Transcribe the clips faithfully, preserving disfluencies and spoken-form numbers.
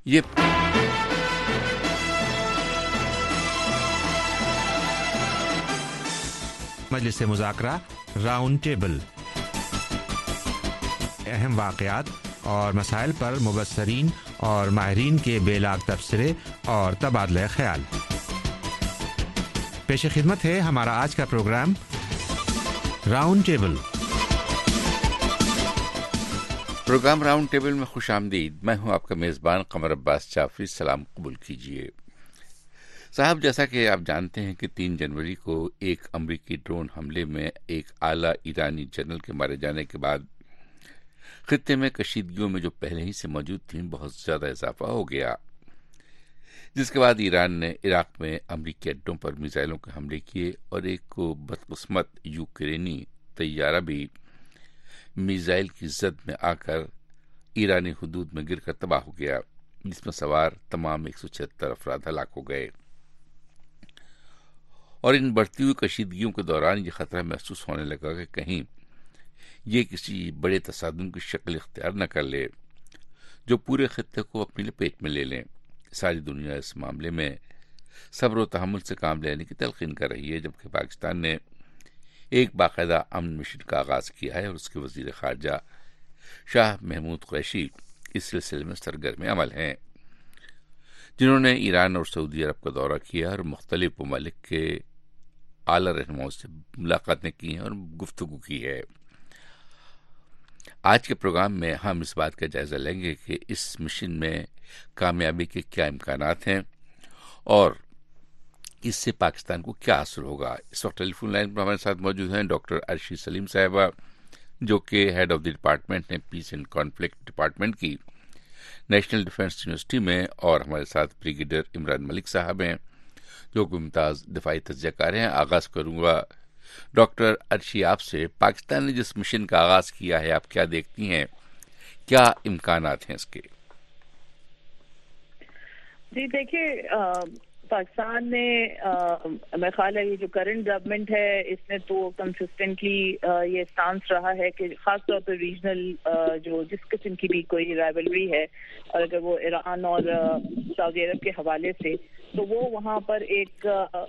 یہ مجلس مذاکرہ round table, اہم واقعات اور مسائل پر مبصرین اور ماہرین کے بے لاگ تبصرے اور تبادلہ خیال۔ پیش خدمت ہے ہمارا آج کا programme round table. Programme round table میں خوش آمدید۔ میں ہوں آپ کا میزبان قمر عباس جعفری۔ سلام قبول کیجیے۔ صاحب، جیسا کہ آپ جانتے ہیں کہ تین جنوری کو ایک امریکی ڈرون حملے میں ایک اعلیٰ ایرانی جنرل کے مارے جانے کے بعد خطے میں کشیدگیوں میں جو پہلے ہی سے موجود تھیں بہت زیادہ اضافہ ہو گیا، جس کے بعد ایران نے عراق میں امریکی اڈوں پر میزائلوں کے حملے کیے اور ایک کو بدقسمت یوکرینی طیارہ بھی میزائل کی زد میں آ کر ایرانی حدود میں گر کر تباہ ہو گیا، جس میں سوار تمام ایک سو چھہتر افراد ہلاک ہو گئے۔ اور ان بڑھتی ہوئی کشیدگیوں کے دوران یہ خطرہ محسوس ہونے لگا کہ کہیں یہ کسی بڑے تصادم کی شکل اختیار نہ کر لے جو پورے خطے کو اپنی لپیٹ میں لے لیں۔ ساری دنیا اس معاملے میں صبر و تحمل سے کام لینے کی تلقین کر رہی ہے، جبکہ پاکستان نے ایک باقاعدہ امن مشن کا آغاز کیا ہے اور اس کے وزیر خارجہ شاہ محمود قریشی اس سلسلے میں سرگرم عمل ہیں، جنہوں نے ایران اور سعودی عرب کا دورہ کیا اور مختلف ممالک کے اعلیٰ رہنماؤں سے ملاقاتیں کی ہیں اور گفتگو کی ہے۔ آج کے پروگرام میں ہم اس بات کا جائزہ لیں گے کہ اس مشن میں کامیابی کے کیا امکانات ہیں اور اس سے پاکستان کو کیا اثر ہوگا۔ اس وقت ٹیلی فون لائن پر ہمارے ساتھ موجود ہیں ڈاکٹر عرشی سلیم صاحبہ، جو کہ ہیڈ آف دی ڈپارٹمنٹ ہیں پیس اینڈ کانفلکٹ ڈپارٹمنٹ کی نیشنل ڈیفنس یونیورسٹی میں، اور ہمارے ساتھ بریگیڈیئر عمران ملک صاحب ہیں جو کہ ممتاز دفاعی تجزیہ کار ہیں۔ آغاز کروں گا ڈاکٹر عرشی آپ سے۔ پاکستان نے جس مشن کا آغاز کیا ہے آپ کیا دیکھتی ہیں، کیا امکانات ہیں اس کے؟ جی دیکھیے، پاکستان نے میرا خیال ہے یہ جو کرنٹ گورنمنٹ ہے اس نے تو کنسسٹنٹلی یہ سٹانس رہا ہے کہ خاص طور پہ ریجنل جو جس قسم کی بھی کوئی رائیولری ہے، اور اگر وہ ایران اور سعودی عرب کے حوالے سے، تو وہ وہاں پر ایک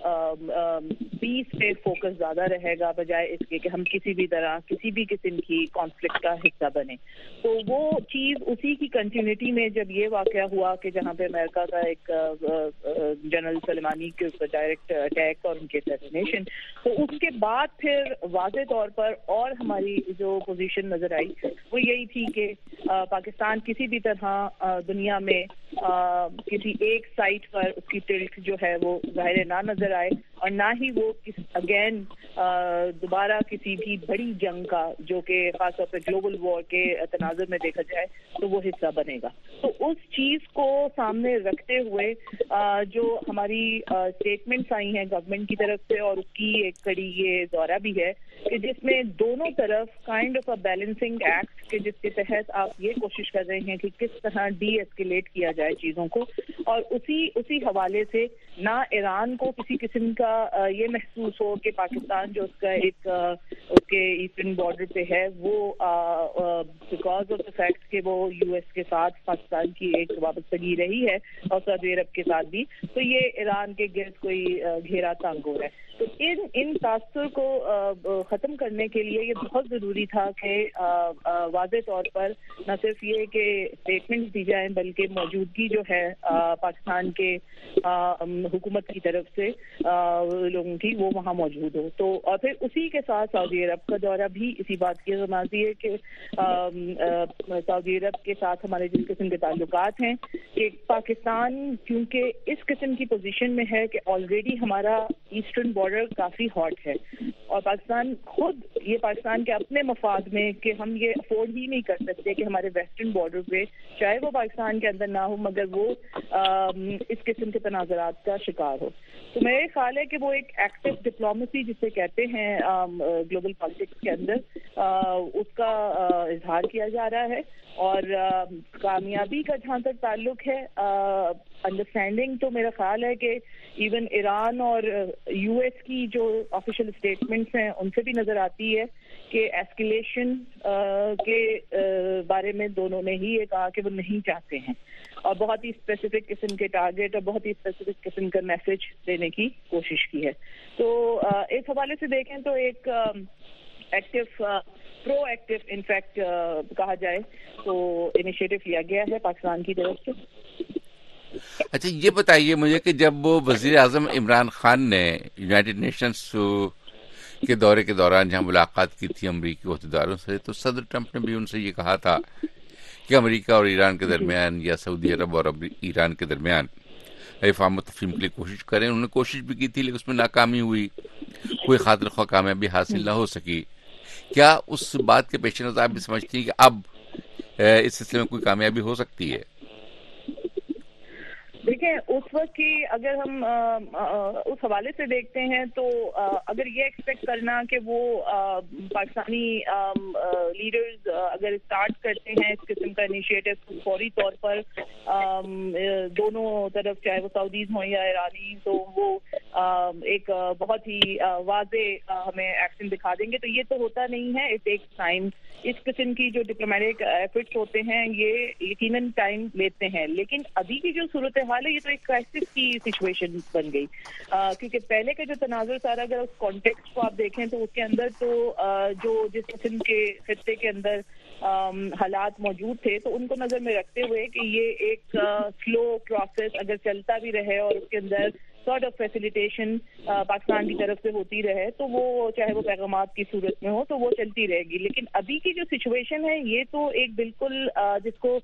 پیس پہ فوکس زیادہ رہے گا بجائے اس کے کہ ہم کسی بھی طرح کسی بھی قسم کی کانفلکٹ کا حصہ بنے۔ تو وہ چیز اسی کی کنٹینیوٹی میں جب یہ واقعہ ہوا کہ جہاں پہ امریکہ کا ایک جنرل سلیمانی کے اوپر ڈائریکٹ اٹیک اور ان کی اسیسینیشن، تو اس کے بعد پھر واضح طور پر اور ہماری جو پوزیشن نظر آئی وہ یہی تھی کہ پاکستان کسی بھی طرح دنیا میں کسی ایک سائٹ پر اس کی ٹلٹ جو ہے وہ ظاہر نہ نظر آئے، اور نہ ہی وہ اگین دوبارہ کسی بھی بڑی جنگ کا جو کہ خاص طور پہ گلوبل وار کے تناظر میں دیکھا جائے تو وہ حصہ بنے گا۔ تو اس چیز کو سامنے رکھتے ہوئے جو ہماری اسٹیٹمنٹس آئی ہیں گورنمنٹ کی طرف سے، اور اس کی ایک کڑی یہ دورہ بھی ہے کہ جس میں دونوں طرف kind of a balancing act کہ جس کے تحت آپ یہ کوشش کر رہے ہیں کہ کس طرح ڈی ایسکیلیٹ کیا جائے چیزوں کو، اور اسی اسی حوالے سے نہ ایران کو کسی قسم کا یہ محسوس ہو کہ پاکستان جو اس کا ایک اس کے ایسٹرن بارڈر پہ ہے وہ بیکاز آف دا فیکٹ کہ وہ یو ایس کے ساتھ پاکستان کی ایک وابستگی رہی ہے اور سعودی عرب کے ساتھ بھی، تو یہ ایران کے گرد کوئی گھیرا تنگ ہو رہا ہے۔ تو ان ان تاثر کو ختم کرنے کے لیے یہ بہت ضروری تھا کہ واضح طور پر نہ صرف یہ کہ اسٹیٹمنٹ دی جائیں بلکہ موجودگی جو ہے پاکستان کے حکومت کی طرف سے لوگوں کی وہ وہاں موجود ہو۔ تو اور پھر اسی کے ساتھ سعودی عرب کا دورہ بھی اسی بات کی ضمانتی ہے کہ سعودی عرب کے ساتھ ہمارے جس قسم کے تعلقات ہیں کہ پاکستان کیونکہ اس قسم کی پوزیشن میں ہے کہ آلریڈی ہمارا ایسٹرن بارڈر کافی ہاٹ ہے، اور پاکستان خود یہ پاکستان کے اپنے مفاد میں کہ ہم یہ افورڈ ہی نہیں کر سکتے کہ ہمارے ویسٹرن بارڈر پہ چاہے وہ پاکستان کے اندر نہ ہو مگر وہ اس قسم کے تنازعات کا شکار ہو۔ تو میرے خیال ہے کہ وہ ایک ایکٹیو ڈپلومیسی جسے کہتے ہیں گلوبل پالیٹکس کے اندر اس کا اظہار کیا جا رہا ہے، اور کامیابی کا جہاں تک تعلق ہے انڈرسٹینڈنگ تو میرا خیال ہے کہ ایون ایران اور یو ایس کی جو آفیشیل اسٹیٹمنٹس ہیں ان سے بھی نظر آتی ہے کہ ایسکیلیشن کے بارے میں دونوں نے ہی یہ کہا کہ وہ نہیں چاہتے ہیں، اور بہت ہی اسپیسیفک قسم کے ٹارگیٹ اور بہت ہی اسپیسیفک قسم کا میسج دینے کی کوشش کی ہے. تو اس حوالے سے دیکھیں تو ایک ایکٹیو پرو ایکٹیو انفیکٹ کہا جائے تو انیشیٹو لیا گیا ہے پاکستان کی طرف سے. اچھا یہ بتائیے مجھے کہ جب وہ وزیر اعظم عمران خان نے یونائٹڈ نیشنز کے دورے کے دوران جہاں ملاقات کی تھی امریکی عہدیداروں سے، تو صدر ٹرمپ نے بھی ان سے یہ کہا تھا کہ امریکہ اور ایران کے درمیان یا سعودی عرب اور ایران کے درمیان افہام و تفہیم کے لیے کوشش کریں. انہوں نے کوشش بھی کی تھی لیکن اس میں ناکامی ہوئی، کوئی خاطر خواہ کامیابی حاصل نہ ہو سکی. کیا اس بات کے پیش نظر آپ بھی سمجھتی ہیں کہ اب اس سلسلے میں کوئی کامیابی ہو سکتی ہے؟ دیکھیں اس وقت کی اگر ہم اس حوالے سے دیکھتے ہیں تو اگر یہ ایکسپیکٹ کرنا کہ وہ پاکستانی لیڈرز اگر اسٹارٹ کرتے ہیں اس قسم کا انیشیٹو تو فوری طور پر دونوں طرف چاہے وہ سعودیز ہوں یا ایرانی تو وہ ایک بہت ہی واضح ہمیں ایکشن دکھا دیں گے، تو یہ تو ہوتا نہیں ہے. It takes time. اس قسم کی جو ڈپلومیٹک ایفرٹس ہوتے ہیں یہ یقیناً ٹائم لیتے ہیں، لیکن ابھی کی جو صورتحال ہے یہ تو ایک کرائسس کی سچویشن بن گئی، کیونکہ پہلے کا جو تناظر سارا اگر اس کانٹیکسٹ کو آپ دیکھیں تو اس کے اندر تو جو جس قسم کے خطے کے اندر حالات موجود تھے تو ان کو نظر میں رکھتے ہوئے کہ یہ ایک سلو پروسیس اگر چلتا بھی رہے اور اس کے اندر سارٹ آف فیسیلیٹیشن پاکستان کی طرف سے ہوتی رہے تو وہ چاہے وہ پیغامات کی صورت میں ہو تو وہ چلتی رہے گی. لیکن ابھی کی جو سچویشن ہے یہ تو ایک بالکل جس کو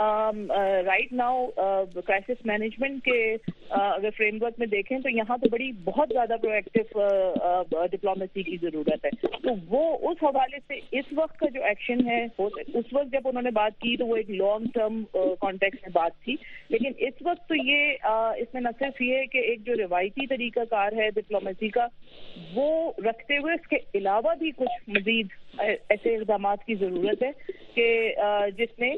رائٹ ناؤ کرائسس مینجمنٹ کے اگر فریم ورک میں دیکھیں تو یہاں تو بڑی بہت زیادہ پرو ایکٹیو ڈپلومیسی کی ضرورت ہے. تو وہ اس حوالے سے اس وقت کا جو ایکشن ہے اس وقت جب انہوں نے بات کی تو وہ ایک لانگ ٹرم کانٹیکس میں بات تھی، لیکن اس وقت تو یہ اس میں نہ صرف یہ ہے کہ ایک جو روایتی طریقہ کار ہے ڈپلومیسی کا وہ رکھتے ہوئے اس کے علاوہ بھی کچھ مزید ایسے اقدامات کی ضرورت ہے کہ جس میں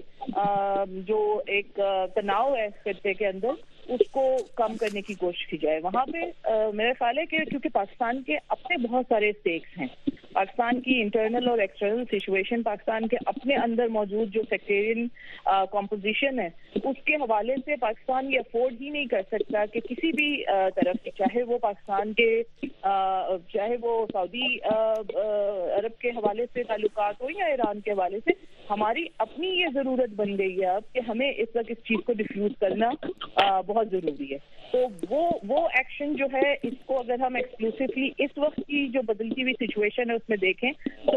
جو ایک تناؤ ہے خطے کے اندر اس کو کم کرنے کی کوشش کی جائے. وہاں پہ میرا خیال ہے کہ کیونکہ پاکستان کے اپنے بہت سارے اسٹیکس ہیں، پاکستان کی انٹرنل اور ایکسٹرنل سچویشن، پاکستان کے اپنے اندر موجود جو سیکٹیرین کمپوزیشن ہے اس کے حوالے سے پاکستان یہ افورڈ ہی نہیں کر سکتا کہ کسی بھی طرف چاہے وہ پاکستان کے چاہے وہ سعودی عرب کے حوالے سے تعلقات ہو یا ایران کے حوالے سے، ہماری اپنی یہ ضرورت بن گئی ہے اب کہ ہمیں اس وقت اس چیز کو ڈیفیوز کرنا بہت ضروری ہے. تو وہ وہ ایکشن جو ہے اس کو اگر ہم ایکسکلوسیولی اس وقت کی جو بدلتی ہوئی سچویشن ہے اس میں دیکھیں تو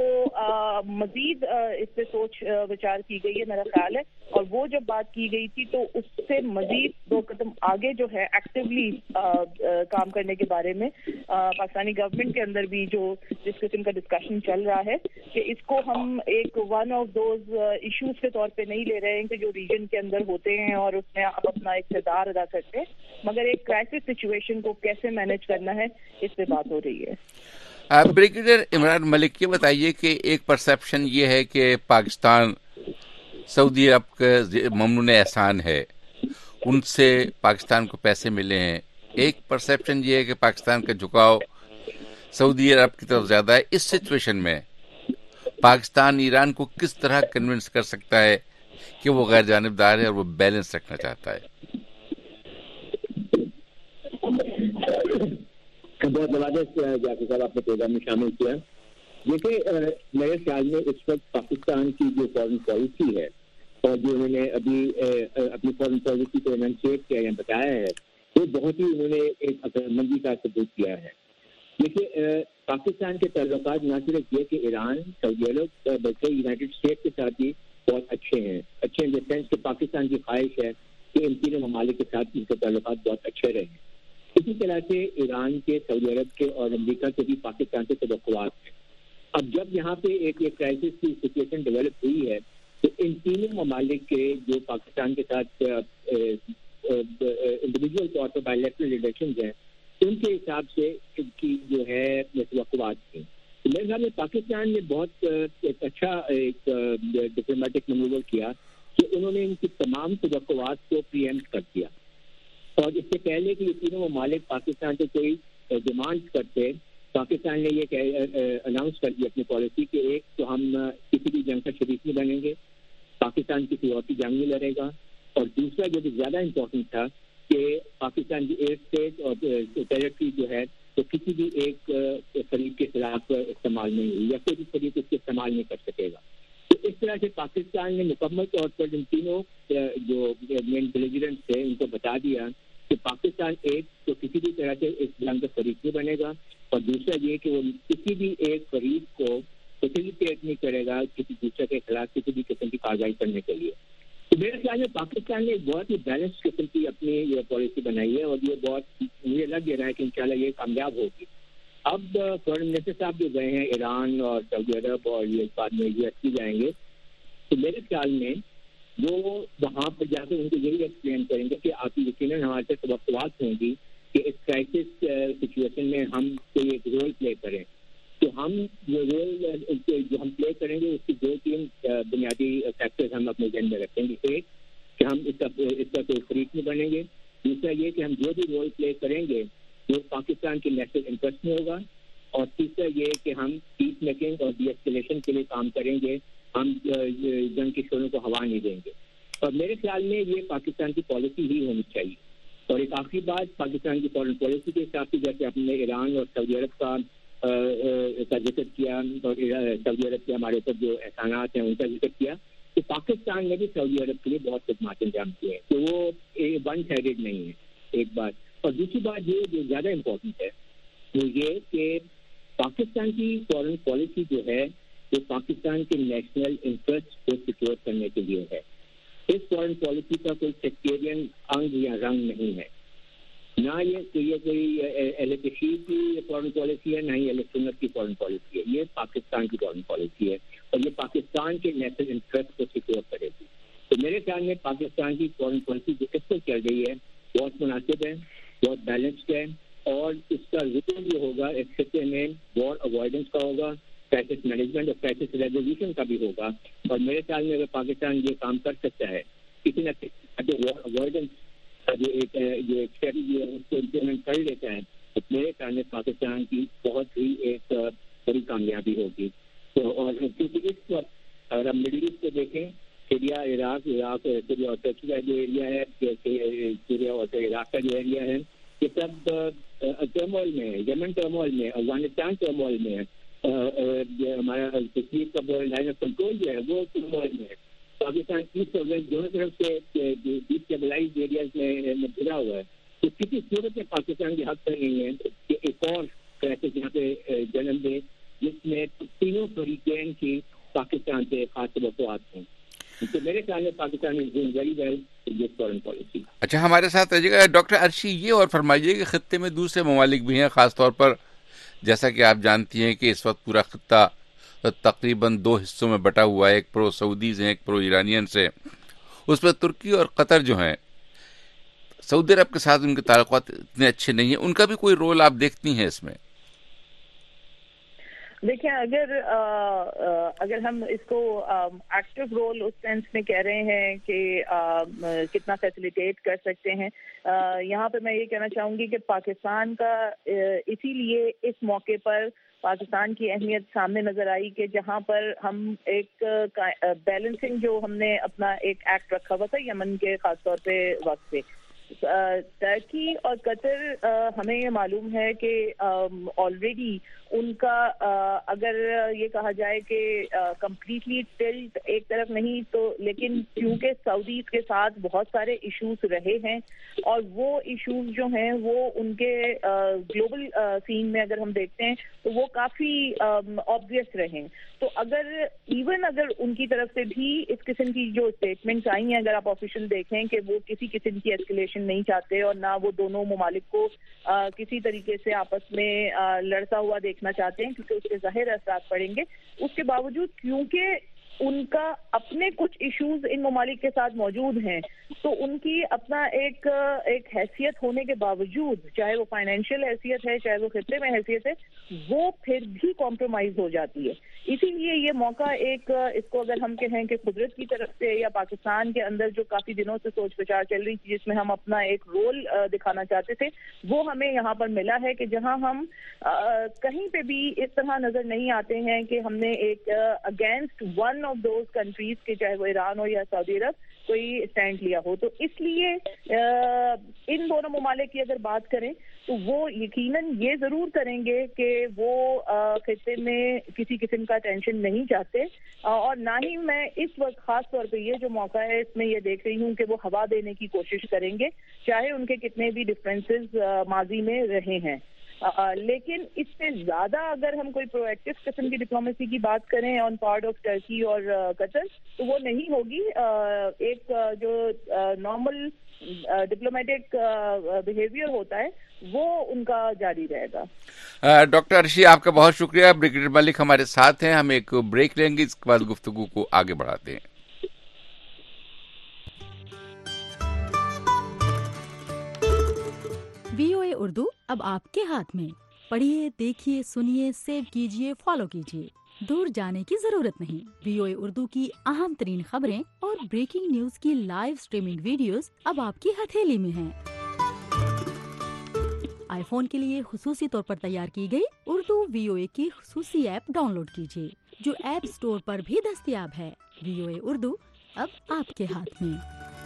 مزید اس پہ سوچ وچار کی گئی ہے میرا خیال ہے، اور وہ جب بات کی گئی تھی تو اس سے مزید دو قدم آگے جو ہے ایکٹیولی کام کرنے کے بارے میں پاکستانی گورنمنٹ کے اندر بھی جو جس قسم کا ڈسکشن چل رہا ہے کہ اس کو ہم ایک ون آف دوز ایشوز کے طور پہ نہیں لے رہے ہیں کہ جو ریجن کے اندر ہوتے ہیں اور اس میں آپ اپنا ایک کردار ادا کرتے ہیں، مگر ایک کرائسس سچویشن کو کیسے مینج کرنا ہے اس پہ بات ہو رہی ہے. بریگیڈیئر عمران ملک یہ بتائیے کہ ایک پرسیپشن یہ ہے کہ پاکستان سعودی عرب کا ممنون احسان ہے، ان سے پاکستان کو پیسے ملے ہیں. ایک پرسیپشن یہ ہے کہ پاکستان کا جھکاؤ سعودی عرب کی طرف زیادہ ہے. اس سچویشن میں پاکستان ایران کو کس طرح کنونس کر سکتا ہے کہ وہ غیر جانبدار ہے اور وہ بیلنس رکھنا چاہتا ہے؟ بہت زبردست جعفر صاحب آپ نے پروگرام میں شامل کیا. دیکھیے میرے خیال میں اس وقت پاکستان کی جو فارن پالیسی ہے اور جو انہوں نے ابھی اپنی فارن پالیسی کو اننشیٹ کیا یا بتایا ہے وہ بہت ہی انہوں نے ایک عقل مندی کا ثبوت کیا ہے. دیکھیے پاکستان کے تعلقات نہ صرف یہ کہ ایران سعودی عرب بلکہ یونائٹیڈ اسٹیٹ کے ساتھ بھی بہت اچھے ہیں. اچھے ان دا سینس کہ پاکستان کی خواہش ہے کہ ان تینوں ممالک کے ساتھ ان کے تعلقات بہت اچھے رہیں. اسی طرح سے ایران کے، سعودی عرب کے اور امریکہ کے بھی پاکستان سے توقعات ہیں. اب جب یہاں پہ ایک ایک کرائسس کی سچویشن ڈیولپ ہوئی ہے تو ان تینوں ممالک کے جو پاکستان کے ساتھ انڈیویجول طور پر بائی لیٹرل ریلیشنز ہیں ان کے حساب سے ان کی جو ہے توقعات تھیں. میرے خیال میں پاکستان نے بہت ایک اچھا ایک ڈپلومیٹک منوور کیا کہ انہوں نے ان کی تمام توقعات کو پری ایمپٹ کر دیا، اور اس سے پہلے کہ یہ تینوں ممالک پاکستان سے کوئی ڈیمانڈ کرتے پاکستان نے یہ اناؤنس کر دیا اپنی پالیسی کہ ایک تو ہم کسی بھی جنگ کا شریک نہیں بنیں گے، پاکستان کسی اور کی جنگ نہیں لڑے گا، اور دوسرا جو کہ زیادہ امپورٹنٹ تھا کہ پاکستان کی ایئر اسپیس اور ٹیریٹری جو ہے تو کسی بھی ایک فریق کے خلاف استعمال نہیں ہوئی یا کوئی بھی فریق اس کے استعمال نہیں کر سکے گا. تو اس طرح سے پاکستان نے مکمل طور پر ان تینوں جو مین بیلیجرنٹ تھے ان کو بتا دیا کہ پاکستان ایک تو کسی بھی طرح سے اس جنگ کا فریق نہیں بنے گا، اور دوسرا یہ کہ وہ کسی بھی ایک فریق کو فیسیلیٹیٹ نہیں کرے گا کسی دوسرے کے خلاف کسی بھی قسم کی کارروائی کرنے کے لیے. تو میرے خیال میں پاکستان نے ایک بہت ہی بیلنس قسم کی اپنی یہ پالیسی بنائی ہے، اور یہ بہت مجھے لگ رہا ہے کہ انشاءاللہ یہ کامیاب ہوگی. اب فارن منسٹر صاحب جو گئے ہیں ایران اور سعودی عرب اور یہ بعد میں یو ایس کی جائیں گے، تو میرے خیال میں وہ وہاں پر جا کے ان کو یہی ایکسپلین کریں گے کہ آپ یقیناً ہمارے سے توقعات ہوں گی کہ اس کرائسس سچویشن میں ہم کوئی ایک رول پلے کریں. تو ہم جو رول جو ہم پلے کریں گے اس کی دو تین بنیادی فیکٹرز ہم اپنے ذہن میں رکھیں گے. ایک کہ ہم اس کا اس کا کوئی فریق نہیں بنیں گے، دوسرا یہ کہ ہم جو بھی رول پلے کریں گے وہ پاکستان کے نیشنل انٹرسٹ میں ہوگا، اور تیسرا یہ کہ ہم پیس میکنگ اور ڈی ایسکیلیشن کے لیے کام کریں گے، ہم جنگ کے شعلوں کو ہوا نہیں دیں گے. اور میرے خیال میں یہ پاکستان کی پالیسی ہی ہونی چاہیے. اور ایک آخری بات پاکستان کی فارن پالیسی کے حساب سے، جیسے آپ نے ایران اور سعودی عرب کا کا ذکر کیا اور سعودی عرب کے ہمارے اوپر جو احسانات ہیں ان کا ذکر کیا، تو پاکستان نے بھی سعودی عرب کے لیے بہت خدمات انجام کیے ہیں. تو وہ ون سائڈیڈ نہیں ہے ایک بات. اور دوسری بات یہ جو زیادہ امپورٹنٹ ہے وہ یہ کہ پاکستان کی فارن پالیسی جو ہے وہ پاکستان کے نیشنل انٹرسٹ کو سیکیور کرنے کے لیے ہے. اس فارن پالیسی کا کوئی سیکٹیرین انگ یا رنگ نہیں ہے، نہ یہ کہ یہ کوئی اہل کشیر کی فارن پالیسی ہے، نہ ہی اہل سنت کی فارن پالیسی ہے. یہ پاکستان کی فارن پالیسی ہے اور یہ پاکستان کے نیشنل انٹرسٹ کو سیکیور کرے گی. تو میرے خیال میں پاکستان کی فارن پالیسی جو اس پر چل رہی ہے بہت مناسب ہے، بہت بیلنسڈ ہے، اور اس کا ذکر جو ہوگا ایک خطے میں وار اوائڈنس کا ہوگا، کرائسس مینجمنٹ اور کرائسس ریزولوشن کا بھی ہوگا. اور میرے خیال میں اگر پاکستان یہ کام کر سکتا ہے کسی نہ کسی وار اوائڈنس کا جو ایک جو ایک اسٹریٹجی ہے اس کو امپلیمنٹ کر لیتا ہے تو میرے خیال میں پاکستان کی بہت ہی ایک بڑی کامیابی ہوگی. تو اور کیونکہ اس وقت اگر ہم مڈل ایسٹ کو دیکھیں، سیریا، عراق عراق سیریا اور ترکی کا جو ایریا ہے، سیریا اور عراق کا جو ایریا ہے، یہ سب ٹرمول میں ہے، یمن ٹرمول میں، افغانستان ٹرمول میں ہے، ہمارا کشمیر کا لائن آف کنٹرول جو ہے وہ ٹرمول میں ہے. پاکستان ایسٹ اور ویسٹ دونوں طرف سے ڈیسٹیبلائزڈ ایریاز میں گھرا ہوا ہے. تو کسی صورت میں پاکستان کے حق پر نہیں ہے کہ ایک اور کرائسس یہاں پہ جنم دے جس میں تینوں فریقین کی پاکستان سے خاص توقعات ہیں. تو میرے خیال میں Pakistan is doing very well with foreign policy. اچھا، ہمارے ساتھ رہیے گا ڈاکٹر ارشی، یہ اور فرمائیے کہ خطے میں دوسرے ممالک بھی ہیں، خاص طور پر جیسا کہ آپ جانتی ہیں کہ اس وقت پورا خطہ تقریباً دو حصوں میں بٹا ہوا ہے، ایک پرو سعودیز ہیں، ایک پرو ایرانینس ہیں. اس میں ترکی اور قطر جو ہیں، سعودی عرب کے ساتھ ان کے تعلقات اتنے اچھے نہیں ہیں، ان کا بھی کوئی رول آپ دیکھتی ہیں اس میں؟ دیکھیں، اگر اگر ہم اس کو ایکٹیو رول اس سینس میں کہہ رہے ہیں کہ کتنا فیسیلیٹیٹ کر سکتے ہیں، یہاں پہ میں یہ کہنا چاہوں گی کہ پاکستان کا اسی لیے اس موقع پر پاکستان کی اہمیت سامنے نظر آئی کہ جہاں پر ہم ایک بیلنسنگ جو ہم نے اپنا ایک ایکٹ رکھا ہوا تھا یمن کے خاص طور پہ وقت پہ. ترکی اور قطر ہمیں یہ معلوم ہے کہ آلریڈی ان کا اگر یہ کہا جائے کہ کمپلیٹلی ٹلٹ ایک طرف نہیں تو لیکن کیونکہ سعودیز کے ساتھ بہت سارے ایشوز رہے ہیں اور وہ ایشوز جو ہیں وہ ان کے گلوبل سین میں اگر ہم دیکھتے ہیں تو وہ کافی آبویس رہے. تو اگر ایون اگر ان کی طرف سے بھی اس قسم کی جو اسٹیٹمنٹس آئی ہیں، اگر آپ آفیشیل دیکھیں کہ وہ کسی قسم کی ایسکیلیشن نہیں چاہتے اور نہ وہ دونوں ممالک کو آ, کسی طریقے سے آپس میں آ, لڑتا ہوا دیکھنا چاہتے ہیں کیونکہ اس کے ظاہر اثرات پڑیں گے، اس کے باوجود کیونکہ ان کا اپنے کچھ ایشوز ان ممالک کے ساتھ موجود ہیں، تو ان کی اپنا ایک ایک حیثیت ہونے کے باوجود، چاہے وہ فائنینشیل حیثیت ہے چاہے وہ خطے میں حیثیت ہے، وہ پھر بھی کمپرومائز ہو جاتی ہے. اسی لیے یہ موقع ایک اس کو اگر ہم کہیں کہ قدرت کی طرف سے یا پاکستان کے اندر جو کافی دنوں سے سوچ بچار چل رہی تھی جس میں ہم اپنا ایک رول دکھانا چاہتے تھے، وہ ہمیں یہاں پر ملا ہے کہ جہاں ہم کہیں پہ بھی اس طرح نظر نہیں آتے ہیں کہ ہم نے ایک against one of those countries کے، چاہے وہ ایران ہو یا سعودی عرب، کوئی اسٹینڈ لیا ہو. تو اس لیے ان دونوں ممالک کی اگر بات کریں تو وہ یقیناً یہ ضرور کریں گے کہ وہ خطے میں کسی قسم کا ٹینشن نہیں چاہتے، اور نہ ہی میں اس وقت خاص طور پہ یہ جو موقع ہے اس میں یہ دیکھ رہی ہوں کہ وہ ہوا دینے کی کوشش کریں گے، چاہے ان کے کتنے بھی ڈفرینسز ماضی میں رہے ہیں. آ, لیکن اس سے زیادہ اگر ہم کوئی پرو ایکٹیو قسم کی ڈپلومیسی کی بات کریں آن پارٹ آف ٹرکی اور قطر تو وہ نہیں ہوگی. آ, ایک جو نارمل ڈپلومیٹک بیہیویئر ہوتا ہے وہ ان کا جاری رہے گا. ڈاکٹر عرشی آپ کا بہت شکریہ. بریگیڈیئر ملک ہمارے ساتھ ہیں، ہم ایک بریک لیں گے، اس کے بعد گفتگو کو آگے بڑھاتے ہیں. وی او اے اردو اب آپ کے ہاتھ میں. پڑھیے، دیکھیے، سنیے، سیو کیجیے، فالو کیجیے. دور جانے کی ضرورت نہیں. وی او اے اردو کی اہم ترین خبریں اور بریکنگ نیوز کی لائیو سٹریمنگ ویڈیوز اب آپ کی ہتھیلی میں ہیں. آئی فون کے لیے خصوصی طور پر تیار کی گئی اردو وی او اے کی خصوصی ایپ ڈاؤن لوڈ کیجیے جو ایپ سٹور پر بھی دستیاب ہے. وی او اے اردو اب آپ کے ہاتھ میں.